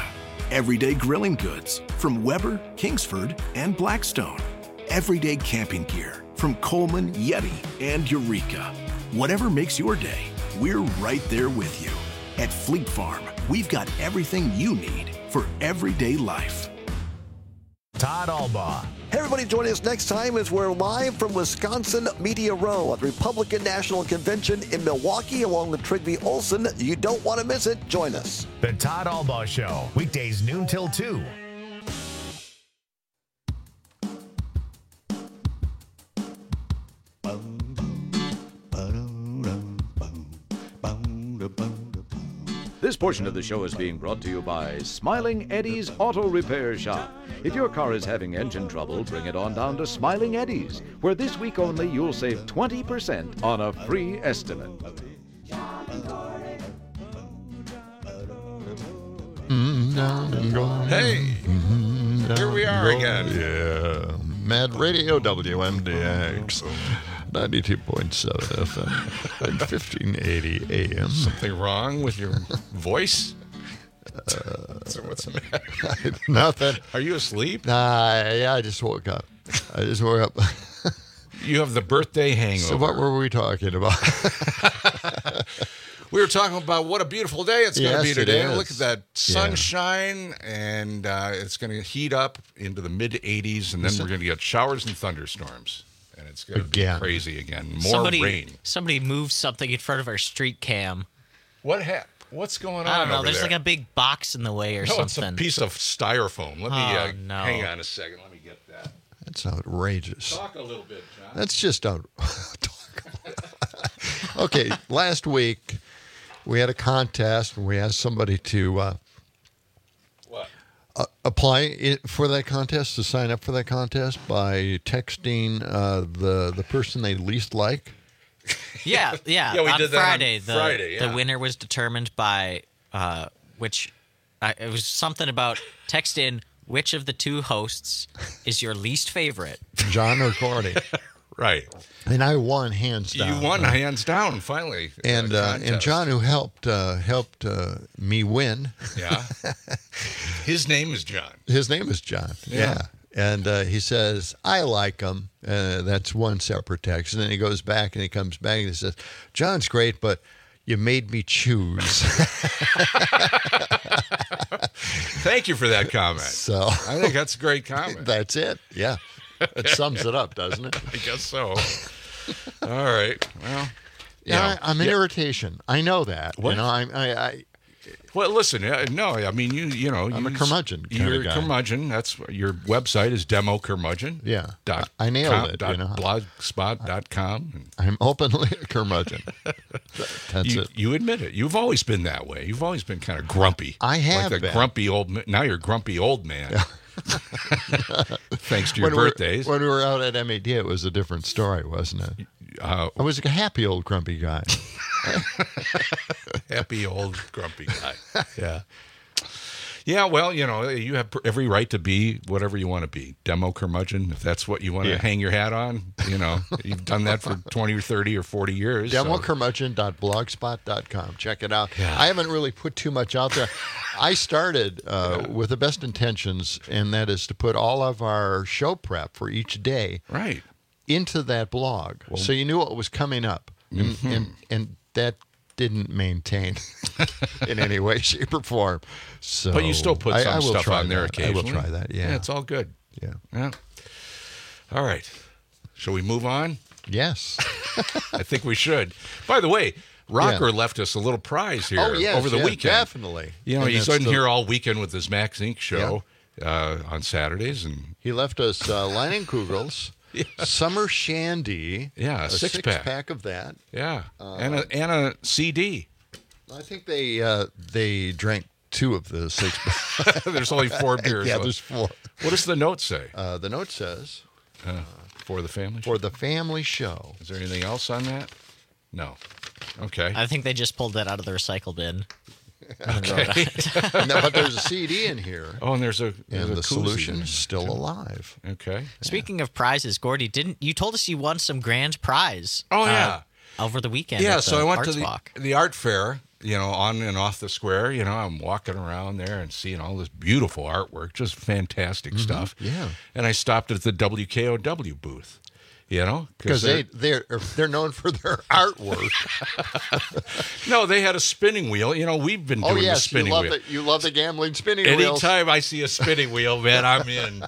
Everyday grilling goods from Weber, Kingsford, and Blackstone. Everyday camping gear from Coleman, Yeti, and Eureka. Whatever makes your day, we're right there with you. At Fleet Farm, we've got everything you need for everyday life. Todd Albaugh. Hey, everybody, joining us next time as we're live from Wisconsin Media Row at the Republican National Convention in Milwaukee along with Trygve Olsen. You don't want to miss it. Join us. The Todd Albaugh Show, weekdays noon till two. This portion of the show is being brought to you by Smiling Eddie's Auto Repair Shop. If your car is having engine trouble, bring it on down to Smiling Eddie's, where this week only you'll save twenty percent on a free estimate. Hey, here we are again. Yeah, Mad Radio, W M D X, ninety-two point seven F M, and fifteen eighty A M. Something wrong with your voice? Uh, so what's the matter? Nothing. Are you asleep? Nah, yeah, I just woke up. I just woke up. You have the birthday hangover. So what were we talking about? We were talking about what a beautiful day it's going to Yes, be today. it is. Look at that sunshine, and uh, it's going to heat up into the mid eighties, and then we're going to get showers and thunderstorms. And it's going to be Again. crazy again. More somebody, rain. Somebody moved something in front of our street cam. What happened? What's going on I don't know. over There's there? like a big box in the way or no, something. it's a piece of styrofoam. Let me Oh, uh, no. hang on a second. Let me get that. That's outrageous. Talk a little bit, John. That's just out. Okay, last week we had a contest and we asked somebody to uh, what uh, apply it for that contest, to sign up for that contest by texting uh, the the person they least like. Yeah, yeah. Yeah, we on did that on Friday, the, Friday, yeah. the winner was determined by uh, which uh, it was something about text in which of the two hosts is your least favorite. John or Cordy. Right. And I won hands down. You won Uh, hands down, finally. And uh, uh, and John, who helped uh, helped uh, me win. Yeah. His name is John. His name is John. Yeah. Yeah. And uh, he says, I like him. Uh, that's one separate text. And then he goes back and he comes back and he says, John's great, but you made me choose. Thank you for that comment. So I think that's a great comment. That's it. Yeah. It sums it up, doesn't it? I guess so. All right. Well, Yeah, know, I, I'm an yeah. irritation. I know that. What? You know, I, I, I Well, listen. uh, No, I mean you. You know, I'm a you- curmudgeon kinda You're a guy. curmudgeon. That's your website is demo curmudgeon. Yeah. Dot I nailed com, it, Dot you know. blogspot dot com. I'm openly a curmudgeon. That's you, it. you admit it. You've always been that way. You've always been kind of grumpy. I have like the been. grumpy old. ma- Now you're grumpy old man. Thanks to your When we were- birthdays. when we were out at M A D, it was a different story, wasn't it? Uh, I was a happy old grumpy guy. Happy old grumpy guy. Yeah. Yeah, well, you know, you have every right to be whatever you want to be. Demo curmudgeon, if that's what you want to Yeah. hang your hat on. You know, you've done that for twenty or thirty or forty years. so- demo curmudgeon dot blogspot dot com. Check it out. Yeah. I haven't really put too much out there. I started uh, with the best intentions, and that is to put all of our show prep for each day right into that blog. So you knew what was coming up. And, Mhm. and, and that didn't maintain in any way, shape, or form. So But you still put I- some I will stuff try on there that. occasionally. I will try that, yeah. Yeah, it's all good. Yeah. Yeah. All right. Shall we move on? Yes. I think we should. By the way, Rocker left us a little prize here Oh, yes, over the yeah, weekend. definitely. You know, And he's that's in the- here all weekend with his Max Incorporated show uh, on Saturdays. And He left us uh, Leinenkugels, Summer Shandy. Yeah, a a six-pack. six-pack of that. Yeah, Uh, and, a, and a C D. I think they uh, they drank two of the six. There's only four beers Yeah, left. there's four. What does the note say? Uh, the note says, Uh, for the family for the family show. Is there anything else on that? No. Okay. I think they just pulled that out of the recycle bin. Okay. No, but there's a C D in here. Oh, and there's a there's and a the koozie solution in is still alive. Okay. Speaking of prizes, Gordy, didn't you told us you won some grand prize? Oh, uh, yeah. over the weekend. Yeah, at so the I went Arts to the, Walk. the art fair you know, on and off the square. You know, I'm walking around there and seeing all this beautiful artwork, just fantastic Mhm. stuff. Yeah. And I stopped at the W K O W booth, you know. Because they, they're, they're known for their artwork. No, they had a spinning wheel. You know, we've been doing oh, yes, the spinning you love wheel. The, you love the gambling spinning wheels. Anytime I see a spinning wheel, man, I'm in.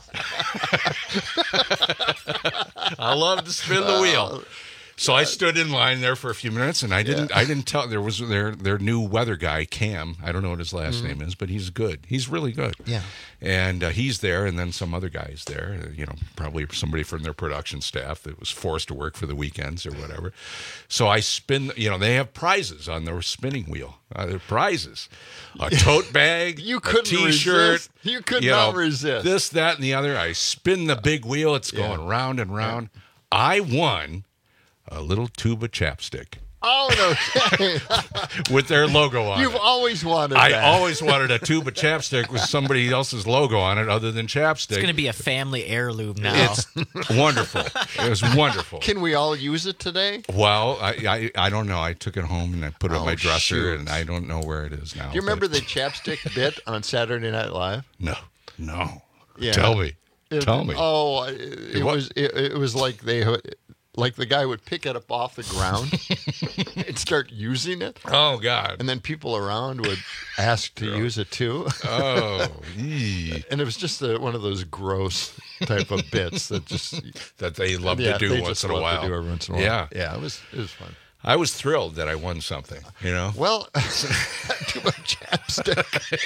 I love to spin the wheel. So I stood in line there for a few minutes, and I didn't. Yeah. I didn't tell. There was their their new weather guy, Cam. I don't know what his last Mhm. name is, but he's good. He's really good. Yeah. And uh, he's there, and then some other guys there. uh, You know, probably somebody from their production staff that was forced to work for the weekends or whatever. So I spin. You know, they have prizes on their spinning wheel. Uh, they're prizes: a tote bag, You a couldn't T-shirt. resist. You could you not know, resist. This, that, and the other. I spin the big wheel. It's Yeah. going round and round. I won a little tube of chapstick Oh, no. with their logo on You've it. always wanted I that. always wanted a tube of chapstick with somebody else's logo on it other than chapstick. It's going to be a family heirloom now. It's wonderful. It was wonderful. Can we all use it today? Well, I, I I don't know. I took it home and I put it on Oh, my dresser, shoot. and I don't know where it is now. Do you remember but- the chapstick bit on Saturday Night Live? No, no. Yeah. Tell me. It- Tell me. Oh, it, it What? was it, it was like they like the guy would pick it up off the ground and start using it. Oh God! And then people around would ask to use it too. Oh, ee. And it was just a, one of those gross type of bits that just that they love yeah, to do they once just in a love while. To do every once in a while. Yeah, yeah, it was it was fun. I was thrilled that I won something. You know. Well, too much chapstick.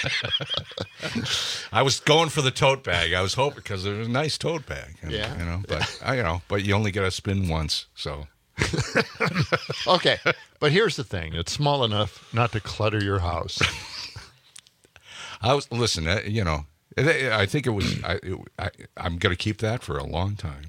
I was going for the tote bag. I was hoping because it was a nice tote bag. And, Yeah. You know, but I, you know, but you only get to spin once, so. Okay, but here's the thing: it's small enough not to clutter your house. I was listen. uh, You know, it- I think it was. I, it, I I'm going to keep that for a long time.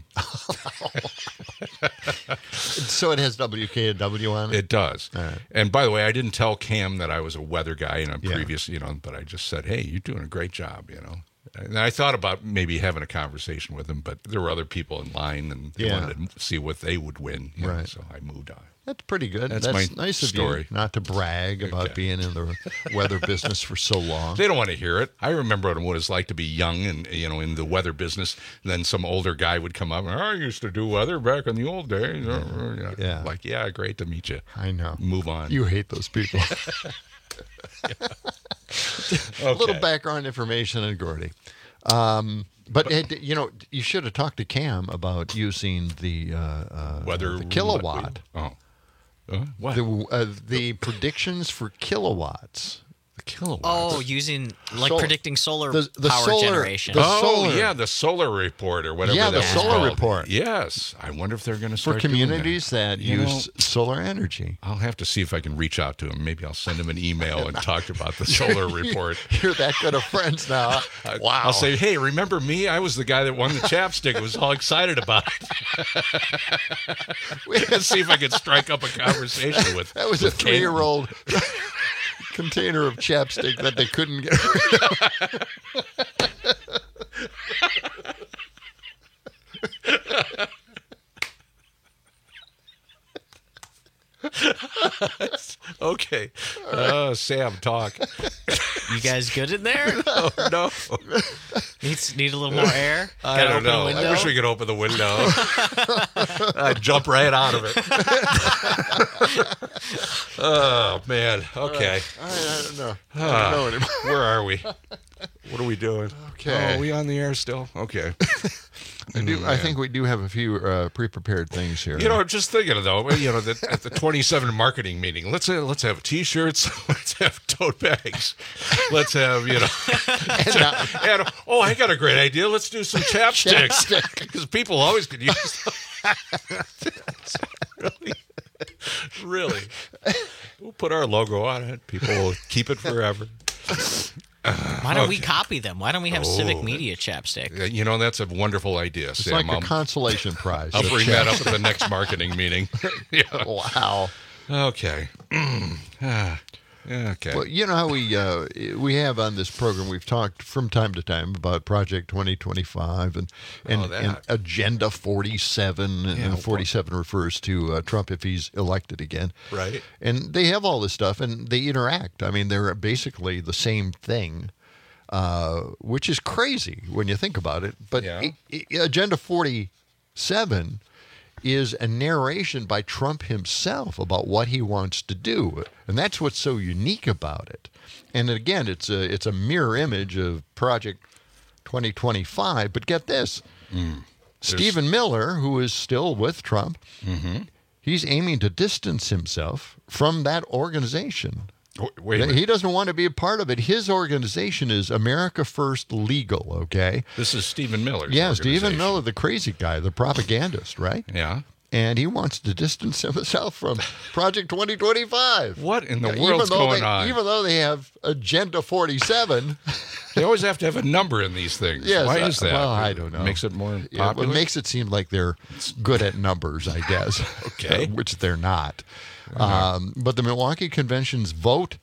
So it has W K W on it. It does. All right. And by the way, I didn't tell Cam that I was a weather guy in a Yeah. previous, you know, but I just said, "Hey, you're doing a great job," you know. And I thought about maybe having a conversation with him, but there were other people in line, and they Yeah. wanted to see what they would win. you know, Right. so I moved on. That's pretty good. That's That's, my nice of story. you not to brag about Okay. being in the weather business for so long. They don't want to hear it. I remember what it was like to be young and, you know, in the weather business. And then some older guy would come up, oh, I used to do weather back in the old days. Yeah. Yeah. Like, yeah, great to meet you. I know. Move on. You hate those people. A little Okay. background information on Gordy. Um, but, it, you know, you should have talked to Cam about using the uh, uh, Weather the kilowatt. Oh. Uh, what? The, uh, the predictions for kilowatts. The kilowatts. Oh, using like Sol- predicting solar the- the power solar- generation. the oh, solar- yeah, the solar report or whatever Yeah, that the was solar called. report. Yes. I wonder if they're going to For start doing communities that You use know, solar energy. I'll have to see if I can reach out to him. Maybe I'll send him an email and talk about the solar report. You're that good of friends now. Wow. I'll say, hey, remember me? I was the guy that won the chapstick. I was all excited about it. Let's see if I can strike up a conversation with That was a with Cam. three-year-old container of chapstick that they couldn't get rid Okay. Uh, Sam, talk. You guys good in there? Oh, no. Needs need a little more air. I Gotta don't open the know. I window? wish we could open the window. I'd jump right out of it. Oh, man. Okay. I, I don't know. I Ah, don't know anymore. where are we? What are we doing? Okay. Oh, are we on the air still? Okay. I do. I Man. think we do have a few uh, pre-prepared things here. You know, just thinking though, you know, that at the twenty-seven marketing meeting, let's uh, let's have T-shirts, let's have tote bags, let's have you know, and, uh, and oh, I got a great idea. Let's do some chapsticks Chapstick. because people always could use them. really, really. We'll put our logo on it. People will keep it forever. Why don't we Okay. copy them? Why don't we have Civic Oh. Media chapstick? Uh, You know, that's a wonderful idea, it's Sam. like a I'll, consolation prize. I'll the bring that up chapstick. at the next marketing meeting. Yeah. Wow. Okay. Ah. Okay. Well, you know how we uh, we have on this program, we've talked from time to time about Project twenty twenty-five and and, Oh, that. and Agenda forty-seven, and, Yeah, and forty-seven refers to uh, Trump if he's elected again. Right. And they have all this stuff, and they interact. I mean, they're basically the same thing, uh, which is crazy when you think about it. But Yeah. i- i- Agenda forty-seven is a narration by Trump himself about what he wants to do, and that's what's so unique about it. And again, it's a it's a mirror image of Project twenty twenty-five. But get this, Mm. Stephen Miller, who is still with Trump, Mm-hmm. he's aiming to distance himself from that organization. Wait a minute. He doesn't want to be a part of it. His organization is America First Legal, okay? This is Stephen Miller's Yeah, Stephen organization. Miller, the crazy guy, the propagandist, right? Yeah. And he wants to distance himself from Project twenty twenty-five. What in the Yeah, world's even though going they, on? Even though they have Agenda forty-seven. They always have to have a number in these things. Yes, Why uh, is that? Well, I don't know. Makes it more Yeah, well, popular? it makes it seem like they're good at numbers, I guess. Okay. Which they're not. Um, but the Milwaukee Convention's vote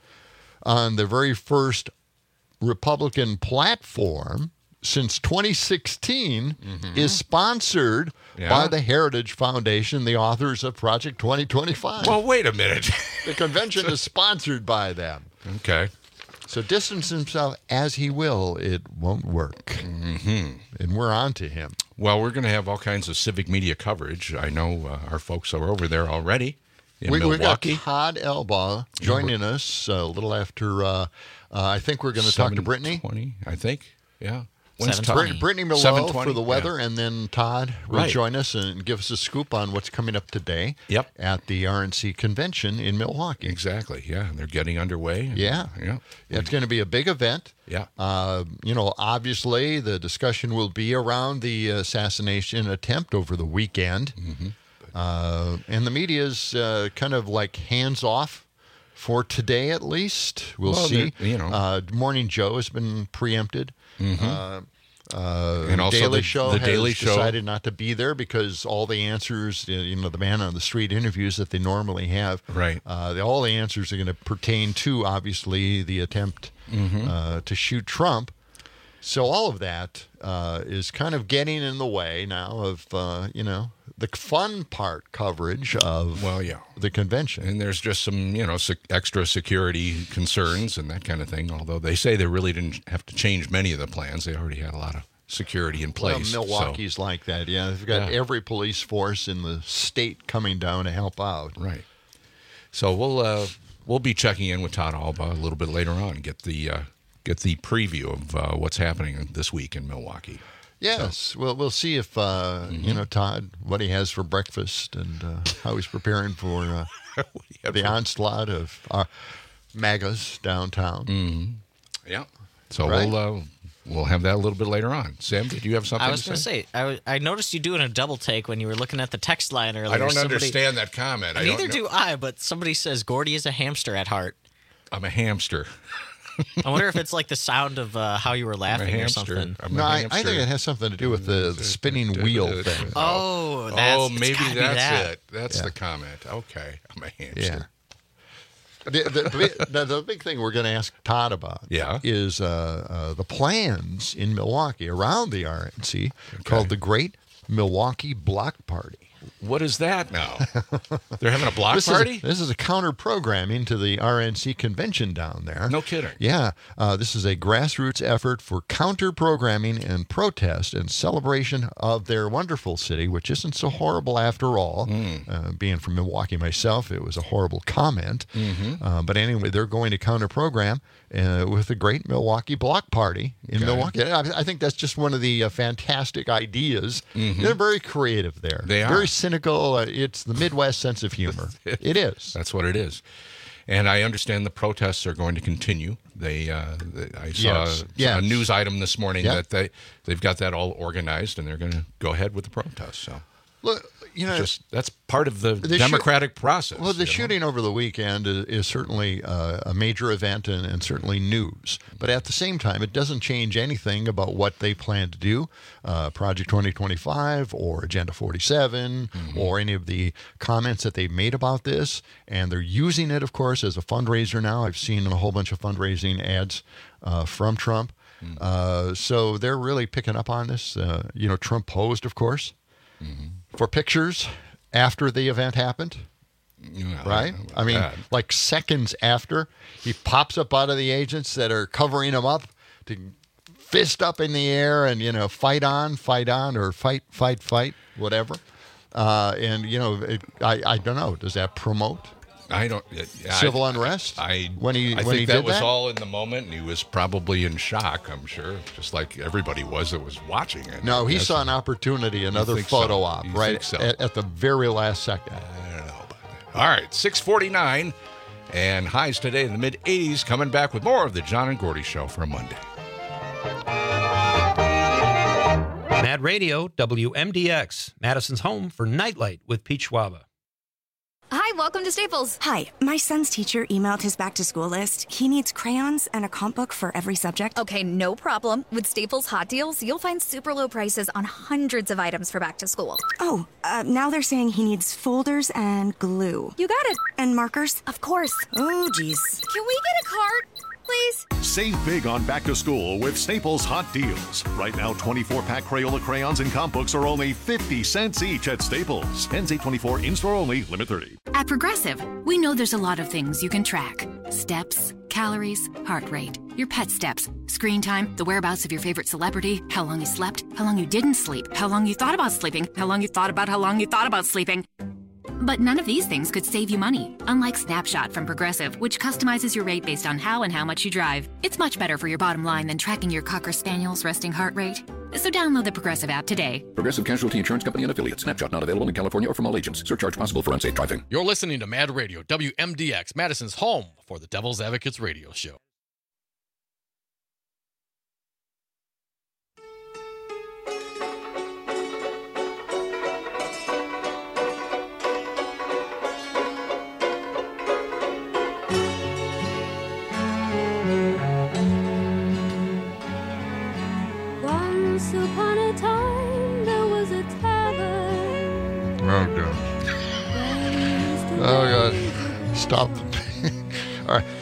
on the very first Republican platform since twenty sixteen is sponsored Yeah. by the Heritage Foundation, the authors of Project twenty twenty-five. Well, wait a minute. The convention is sponsored by them. Okay. So distance himself as he will, it won't work. Mm-hmm. And we're on to him. Well, we're going to have all kinds of civic media coverage. I know uh, our folks are over there already in we, we got Milwaukee. Todd Elbaugh joining us a little after, uh, uh, I think we're going to talk to Brittany. twenty, I think. Yeah. Brit- Brittany Milo seven for twenty, the weather, yeah. and then Todd will Right. join us and give us a scoop on what's coming up today Yep. at the R N C convention in Milwaukee. Exactly. Yeah. They're getting underway. and- Yeah. Yeah. It's going to be a big event. Yeah. Uh, you know, obviously the discussion will be around the assassination attempt over the weekend. Mm-hmm. Uh, and the media's uh, kind of like hands off for today at least. We'll Well, see. they're- you know. Uh, Morning Joe has been preempted. Mhm. Uh, uh, And also Daily the- Show the has Daily Show- decided not to be there because all the answers, you know, the man on the street interviews that they normally have, Right. uh, the, all the answers are going to pertain to, obviously, the attempt Mhm. uh, to shoot Trump. So all of that uh, is kind of getting in the way now of, uh, you know, the fun part coverage of Well, yeah. the convention. And there's just some, you know, sec- extra security concerns and that kind of thing. Although they say they really didn't have to change many of the plans. They already had a lot of security in place. Well, Milwaukee's like that, yeah. They've got Yeah. every police force in the state coming down to help out. Right. So we'll uh, we'll be checking in with Todd Alba a little bit later on. Get the uh, get the preview of uh, what's happening this week in Milwaukee. Yes, well, we'll see if uh, Mm-hmm. you know Todd what he has for breakfast and uh, how he's preparing for uh, the onslaught of uh, MAGAs downtown. Mm-hmm. Yeah. So Right? we'll uh, we'll have that a little bit later on. Sam, did you have something I was to going to say? say, I, w- I noticed you doing a double take when you were looking at the text line earlier. I don't Somebody- understand that comment. I don't Neither know- do I, but somebody says Gordy is a hamster at heart. I'm a hamster. I wonder if it's like the sound of uh, how you were laughing or hamster. something. I'm a No, I, I hamster. think it has something to do with the, the spinning wheel thing. Oh, that's, oh, it's maybe gotta be that's that. it. That's Yeah. the comment. Okay, I'm a Yeah. hamster. The, the, the, the big thing we're going to ask Todd about Yeah. is uh, uh, the plans in Milwaukee around the R N C called the Great Milwaukee Block Party. What is that now? They're having a block this party? Is a, this is a counter-programming to the R N C convention down there. No kidding. Yeah. Uh, this is a grassroots effort for counter-programming and protest and celebration of their wonderful city, which isn't so horrible after all. Mm. Uh, being from Milwaukee myself, it was a horrible comment. Mm-hmm. Uh, but anyway, they're going to counter-program uh, with the Great Milwaukee Block Party in Okay. Milwaukee. I, I think that's just one of the uh, fantastic ideas. Mhm. They're very creative there. They are. Very cynical. Uh, it's the Midwest sense of humor. It is. That's what it is. And I understand the protests are going to continue. They, uh, they I saw Yes. a, Yes. a news item this morning Yeah. that they they've got that all organized and they're going to go ahead with the protests. So Look, you know, Just that's part of the, the democratic shoot- process. Well, the you know? shooting over the weekend is, is certainly uh, a major event and, and certainly news. But at the same time, it doesn't change anything about what they plan to do, uh, Project twenty twenty-five or Agenda forty-seven, mm-hmm. or any of the comments that they've made about this. And they're using it, of course, as a fundraiser now. I've seen a whole bunch of fundraising ads uh, from Trump. Mm-hmm. Uh, so they're really picking up on this. Uh, you know, Trump posed, of course. Mm-hmm. For pictures after the event happened, yeah, right? I, I mean, that. like seconds after, he pops up out of the agents that are covering him up to fist up in the air and, you know, fight on, fight on, or fight, fight, fight, whatever. Uh, and, you know, it, I, I don't know, does that promote I don't civil I, unrest? I when he I when think he that did was that? all in the moment, and he was probably in shock. I'm sure, just like everybody was that was watching it. No, he Yes. saw an opportunity, another photo so? op, You right think so? at, at the very last second. I don't know about that. All right, six forty-nine, and highs today in the mid eighties. Coming back with more of the John and Gordy Show for a Monday. Mad Radio, W M D X, Madison's home for Nightlight with Pete Schwaba. Hi, welcome to Staples. Hi, my son's teacher emailed his back-to-school list. He needs crayons and a comp book for every subject. Okay, no problem. With Staples Hot Deals, you'll find super low prices on hundreds of items for back to school. Oh, uh, now they're saying he needs folders and glue. You got it. And markers? Of course. Oh, geez. Can we get a cart, please? Save big on back to school with Staples Hot Deals. Right now, twenty-four pack Crayola crayons and comp books are only fifty cents each at Staples. Ends eight twenty-four, in-store only, limit thirty. At Progressive, we know there's a lot of things you can track. Steps, calories, heart rate, your pet steps, screen time, the whereabouts of your favorite celebrity, how long you slept, how long you didn't sleep, how long you thought about sleeping, how long you thought about how long you thought about sleeping. But none of these things could save you money, unlike Snapshot from Progressive, which customizes your rate based on how and how much you drive. It's much better for your bottom line than tracking your Cocker Spaniel's resting heart rate. So download the Progressive app today. Progressive Casualty Insurance Company and Affiliates. Snapshot not available in California or from all agents. Surcharge possible for unsafe driving. You're listening to Mad Radio, W M D X, Madison's home for the Devil's Advocates radio show. Once upon a time, there was a tavern. Oh, God. Oh, God. Stop. All right.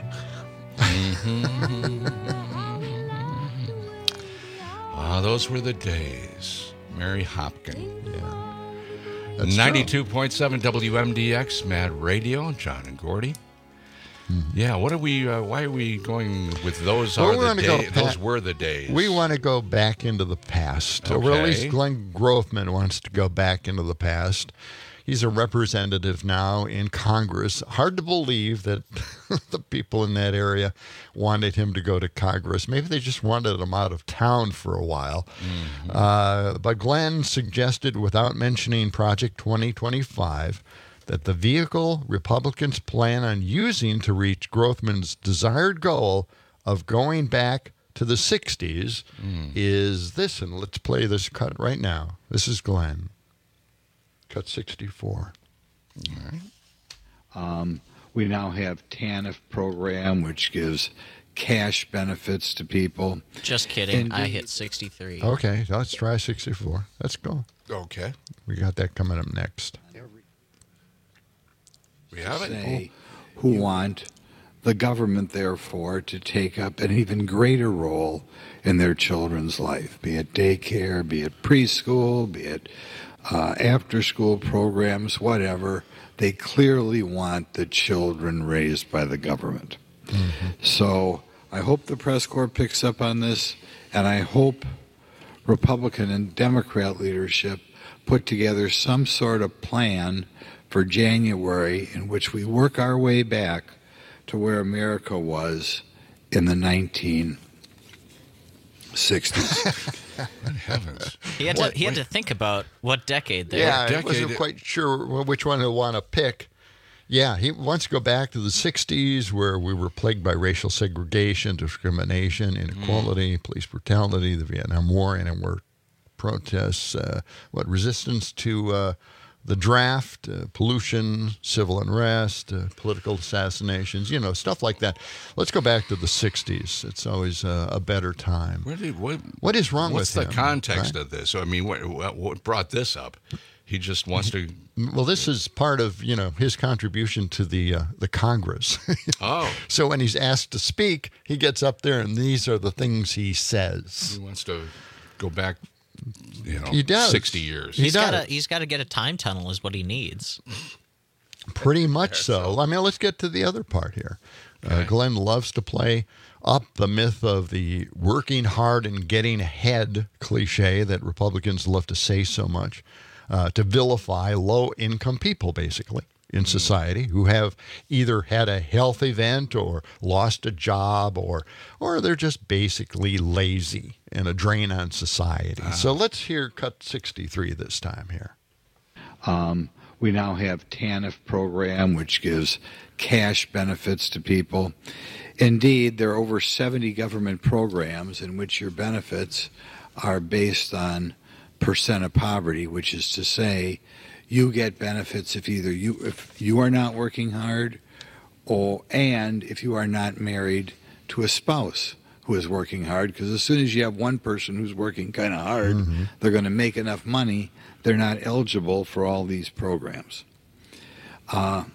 Ah, those were the days. Mary Hopkin. Yeah. That's ninety-two point seven W M D X, Mad Radio, John and Gordy. Mm-hmm. Yeah, what are we, uh, why are we going with those Well, are the go days? pa- Those were the days. We want to go back into the past. Or at least Okay. Glenn Grothman wants to go back into the past. He's a representative now in Congress. Hard to believe that the people in that area wanted him to go to Congress. Maybe they just wanted him out of town for a while. Mm-hmm. Uh, but Glenn suggested, without mentioning Project twenty twenty-five, that the vehicle Republicans plan on using to reach Grothman's desired goal of going back to the sixties mm. is this. And let's play this cut right now. This is Glenn. Cut sixty-four. All right. Um, we now have TANF program, which gives cash benefits to people. Just kidding. And I the- hit sixty-three. Okay, let's try sixty-four. Let's go. Okay. We got that coming up next. We have it. Say, who want the government, therefore, to take up an even greater role in their children's life, be it daycare, be it preschool, be it uh, after-school programs, whatever. They clearly want the children raised by the government. Mm-hmm. So I hope the press corps picks up on this, and I hope Republican and Democrat leadership put together some sort of plan for January in which we work our way back to where America was in the nineteen sixties. Good heavens. He had to he had to think about what decade there. Yeah, I decade wasn't it- quite sure which one to want to pick. Yeah, he wants to go back to the sixties where we were plagued by racial segregation, discrimination, inequality, police brutality, the Vietnam War, and we're protests, uh, what, resistance to uh, the draft, uh, pollution, civil unrest, uh, political assassinations, you know, stuff like that. Let's go back to the sixties. It's always uh, a better time. Where did, what, what is wrong what's with the him, context right? of this? I mean, what, what brought this up? He just wants to... Well, this is part of, you know, his contribution to the uh, the Congress. Oh. So when he's asked to speak, he gets up there and these are the things he says. He wants to go back, you know, He does. sixty years. He He's does. got to he's got to get a time tunnel is what he needs. Pretty much so. I mean, let's get to the other part here. Uh, Glenn loves to play up the myth of the working hard and getting ahead cliche that Republicans love to say so much, uh, to vilify low-income people, basically, in society who have either had a health event or lost a job or or they're just basically lazy and a drain on society. Ah. So let's hear cut sixty-three this time here. Um, we now have TANF program, which gives cash benefits to people. Indeed, there are over seventy government programs in which your benefits are based on percent of poverty, which is to say you get benefits if either you if you are not working hard or and if you are not married to a spouse who is working hard, because as soon as you have one person who's working kind of hard, Mm-hmm. they're going to make enough money, they're not eligible for all these programs. Uh,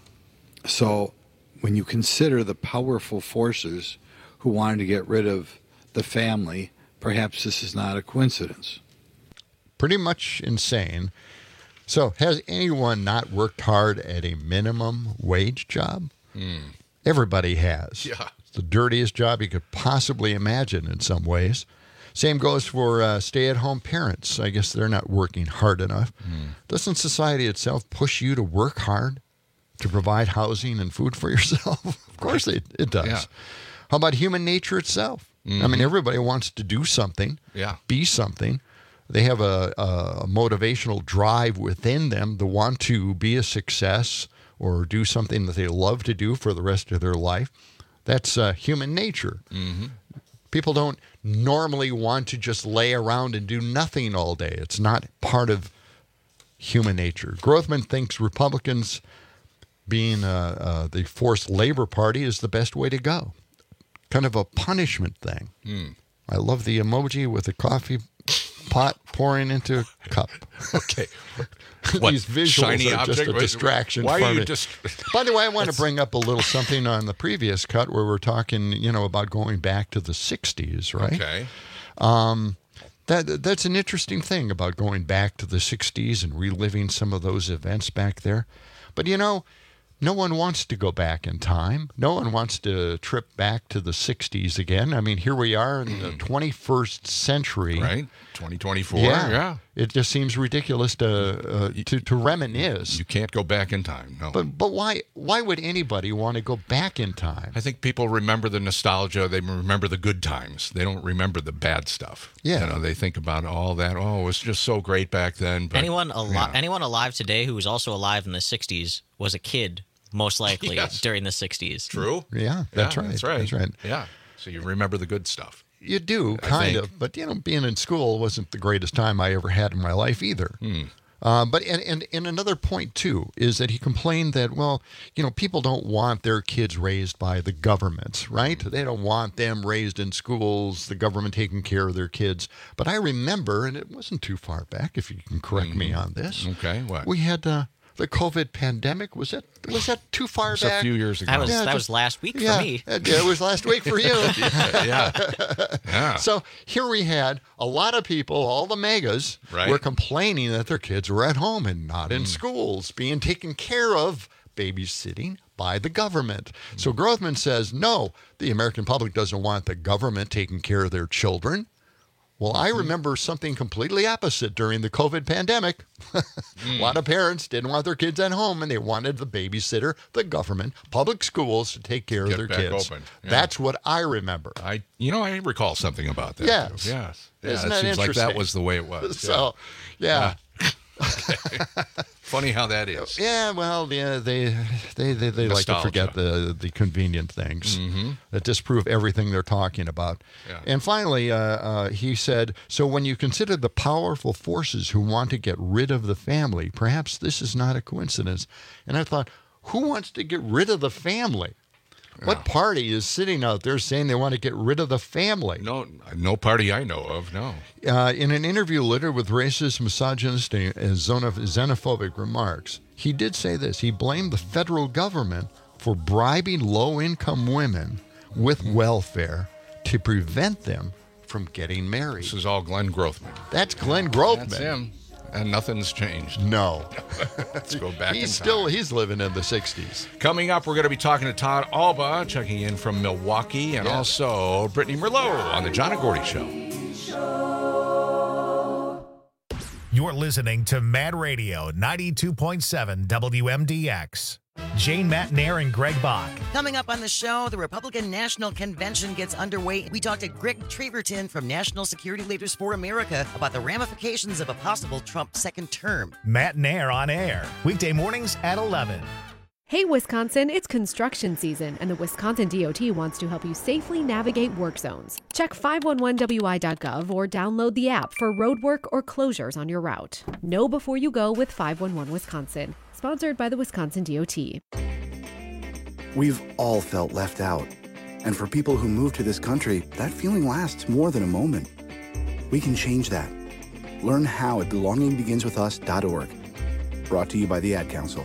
so when you consider the powerful forces who wanted to get rid of the family, perhaps this is not a coincidence. Pretty much insane. So has anyone not worked hard at a minimum wage job? Mm. Everybody has. Yeah. It's the dirtiest job you could possibly imagine in some ways. Same goes for uh, stay-at-home parents. I guess they're not working hard enough. Mm. Doesn't society itself push you to work hard to provide housing and food for yourself? Of course it, it does. Yeah. How about human nature itself? Mm-hmm. I mean, everybody wants to do something, Yeah. be something. They have a, a motivational drive within them to want to be a success or do something that they love to do for the rest of their life. That's uh, human nature. Mm-hmm. People don't normally want to just lay around and do nothing all day. It's not part of human nature. Grothman thinks Republicans being uh, uh, the forced labor party is the best way to go. Kind of a punishment thing. Mm. I love the emoji with a coffee pot pouring into a cup. Okay. What, These visuals shiny are just object? a distraction Why for are you me. just... By the way, I want to bring up a little something on the previous cut where we're talking, you know, about going back to the sixties, right? Okay. Um, that that's an interesting thing about going back to the sixties and reliving some of those events back there. But, you know, no one wants to go back in time. No one wants to trip back to the sixties again. I mean, here we are in the twenty-first century. Right. twenty twenty-four. Yeah. Yeah. It just seems ridiculous to uh, to, to reminisce. You can't go back in time. No. But but why why would anybody want to go back in time? I think people remember the nostalgia. They remember the good times. They don't remember the bad stuff. Yeah. You know, they think about all that. Oh, it was just so great back then. But, anyone alive yeah. anyone alive today who was also alive in the sixties was a kid, most likely, Yes. during the sixties. True. Yeah, that's Yeah, right. That's right. That's right. Yeah. So you remember the good stuff. You do, I kind think. of. But, you know, being in school wasn't the greatest time I ever had in my life either. Hmm. Uh, but and, and, and another point, too, is that he complained that, well, you know, people don't want their kids raised by the government, right? They don't want them raised in schools, the government taking care of their kids. But I remember, and it wasn't too far back, if you can correct me on this. Okay, what? We had uh, the COVID pandemic. Was that was that too far It's back? a few years ago. That was Yeah, that just- was last week yeah, for me. It, it was last week for you. yeah. Yeah. So here we had a lot of people, all the megas, Right. were complaining that their kids were at home and not in schools, being taken care of, babysitting by the government. So Grothman says, no, the American public doesn't want the government taking care of their children. Well, I remember something completely opposite during the COVID pandemic. A lot of parents didn't want their kids at home, and they wanted the babysitter, the government, public schools to take care Get Oh, of their back kids. open. Yeah. That's what I remember. I, you know, I recall something about that. Yes. Too. Yes. Yeah, Isn't it that seems like that interesting? was the way it was. So, yeah. Funny how that is. Yeah, well, yeah, they they they, they like to forget the the convenient things mm-hmm. that disprove everything they're talking about. Yeah. And finally, uh, uh, he said, so when you consider the powerful forces who want to get rid of the family, perhaps this is not a coincidence. And I thought, who wants to get rid of the family? What party is sitting out there saying they want to get rid of the family? No, no party I know of, no. Uh, in an interview littered with racist, misogynist, and xenophobic remarks, he did say this. He blamed the federal government for bribing low-income women with welfare to prevent them from getting married. This is all Glenn Grothman. That's Glenn Grothman. That's him. And nothing's changed. No. Let's go back He's in time. still, he's living in the sixties. Coming up, we're going to be talking to Todd Alba, checking in from Milwaukee, and Yeah. also Brittany Merlot on The John and Gordy Show. You're listening to Mad Radio ninety-two point seven W M D X. Jane Matnair and Greg Bach. Coming up on the show, the Republican National Convention gets underway. We talked to Greg Treverton from National Security Leaders for America about the ramifications of a possible Trump second term. Matnair on air, weekday mornings at eleven. Hey, Wisconsin, it's construction season, and the Wisconsin D O T wants to help you safely navigate work zones. Check five one one W I dot gov or download the app for road work or closures on your route. Know before you go with five one one Wisconsin. Sponsored by the Wisconsin D O T. We've all felt left out. And for people who move to this country, that feeling lasts more than a moment. We can change that. Learn how at belonging begins with us dot org. Brought to you by the Ad Council.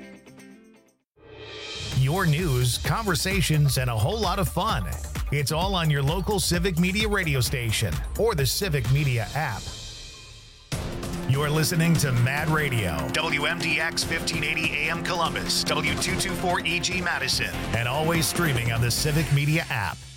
Your news, conversations, and a whole lot of fun. It's all on your local Civic Media radio station or the Civic Media app. You're listening to Mad Radio, W M D X fifteen eighty A M Columbus, W two twenty-four E G Madison, and always streaming on the Civic Media app.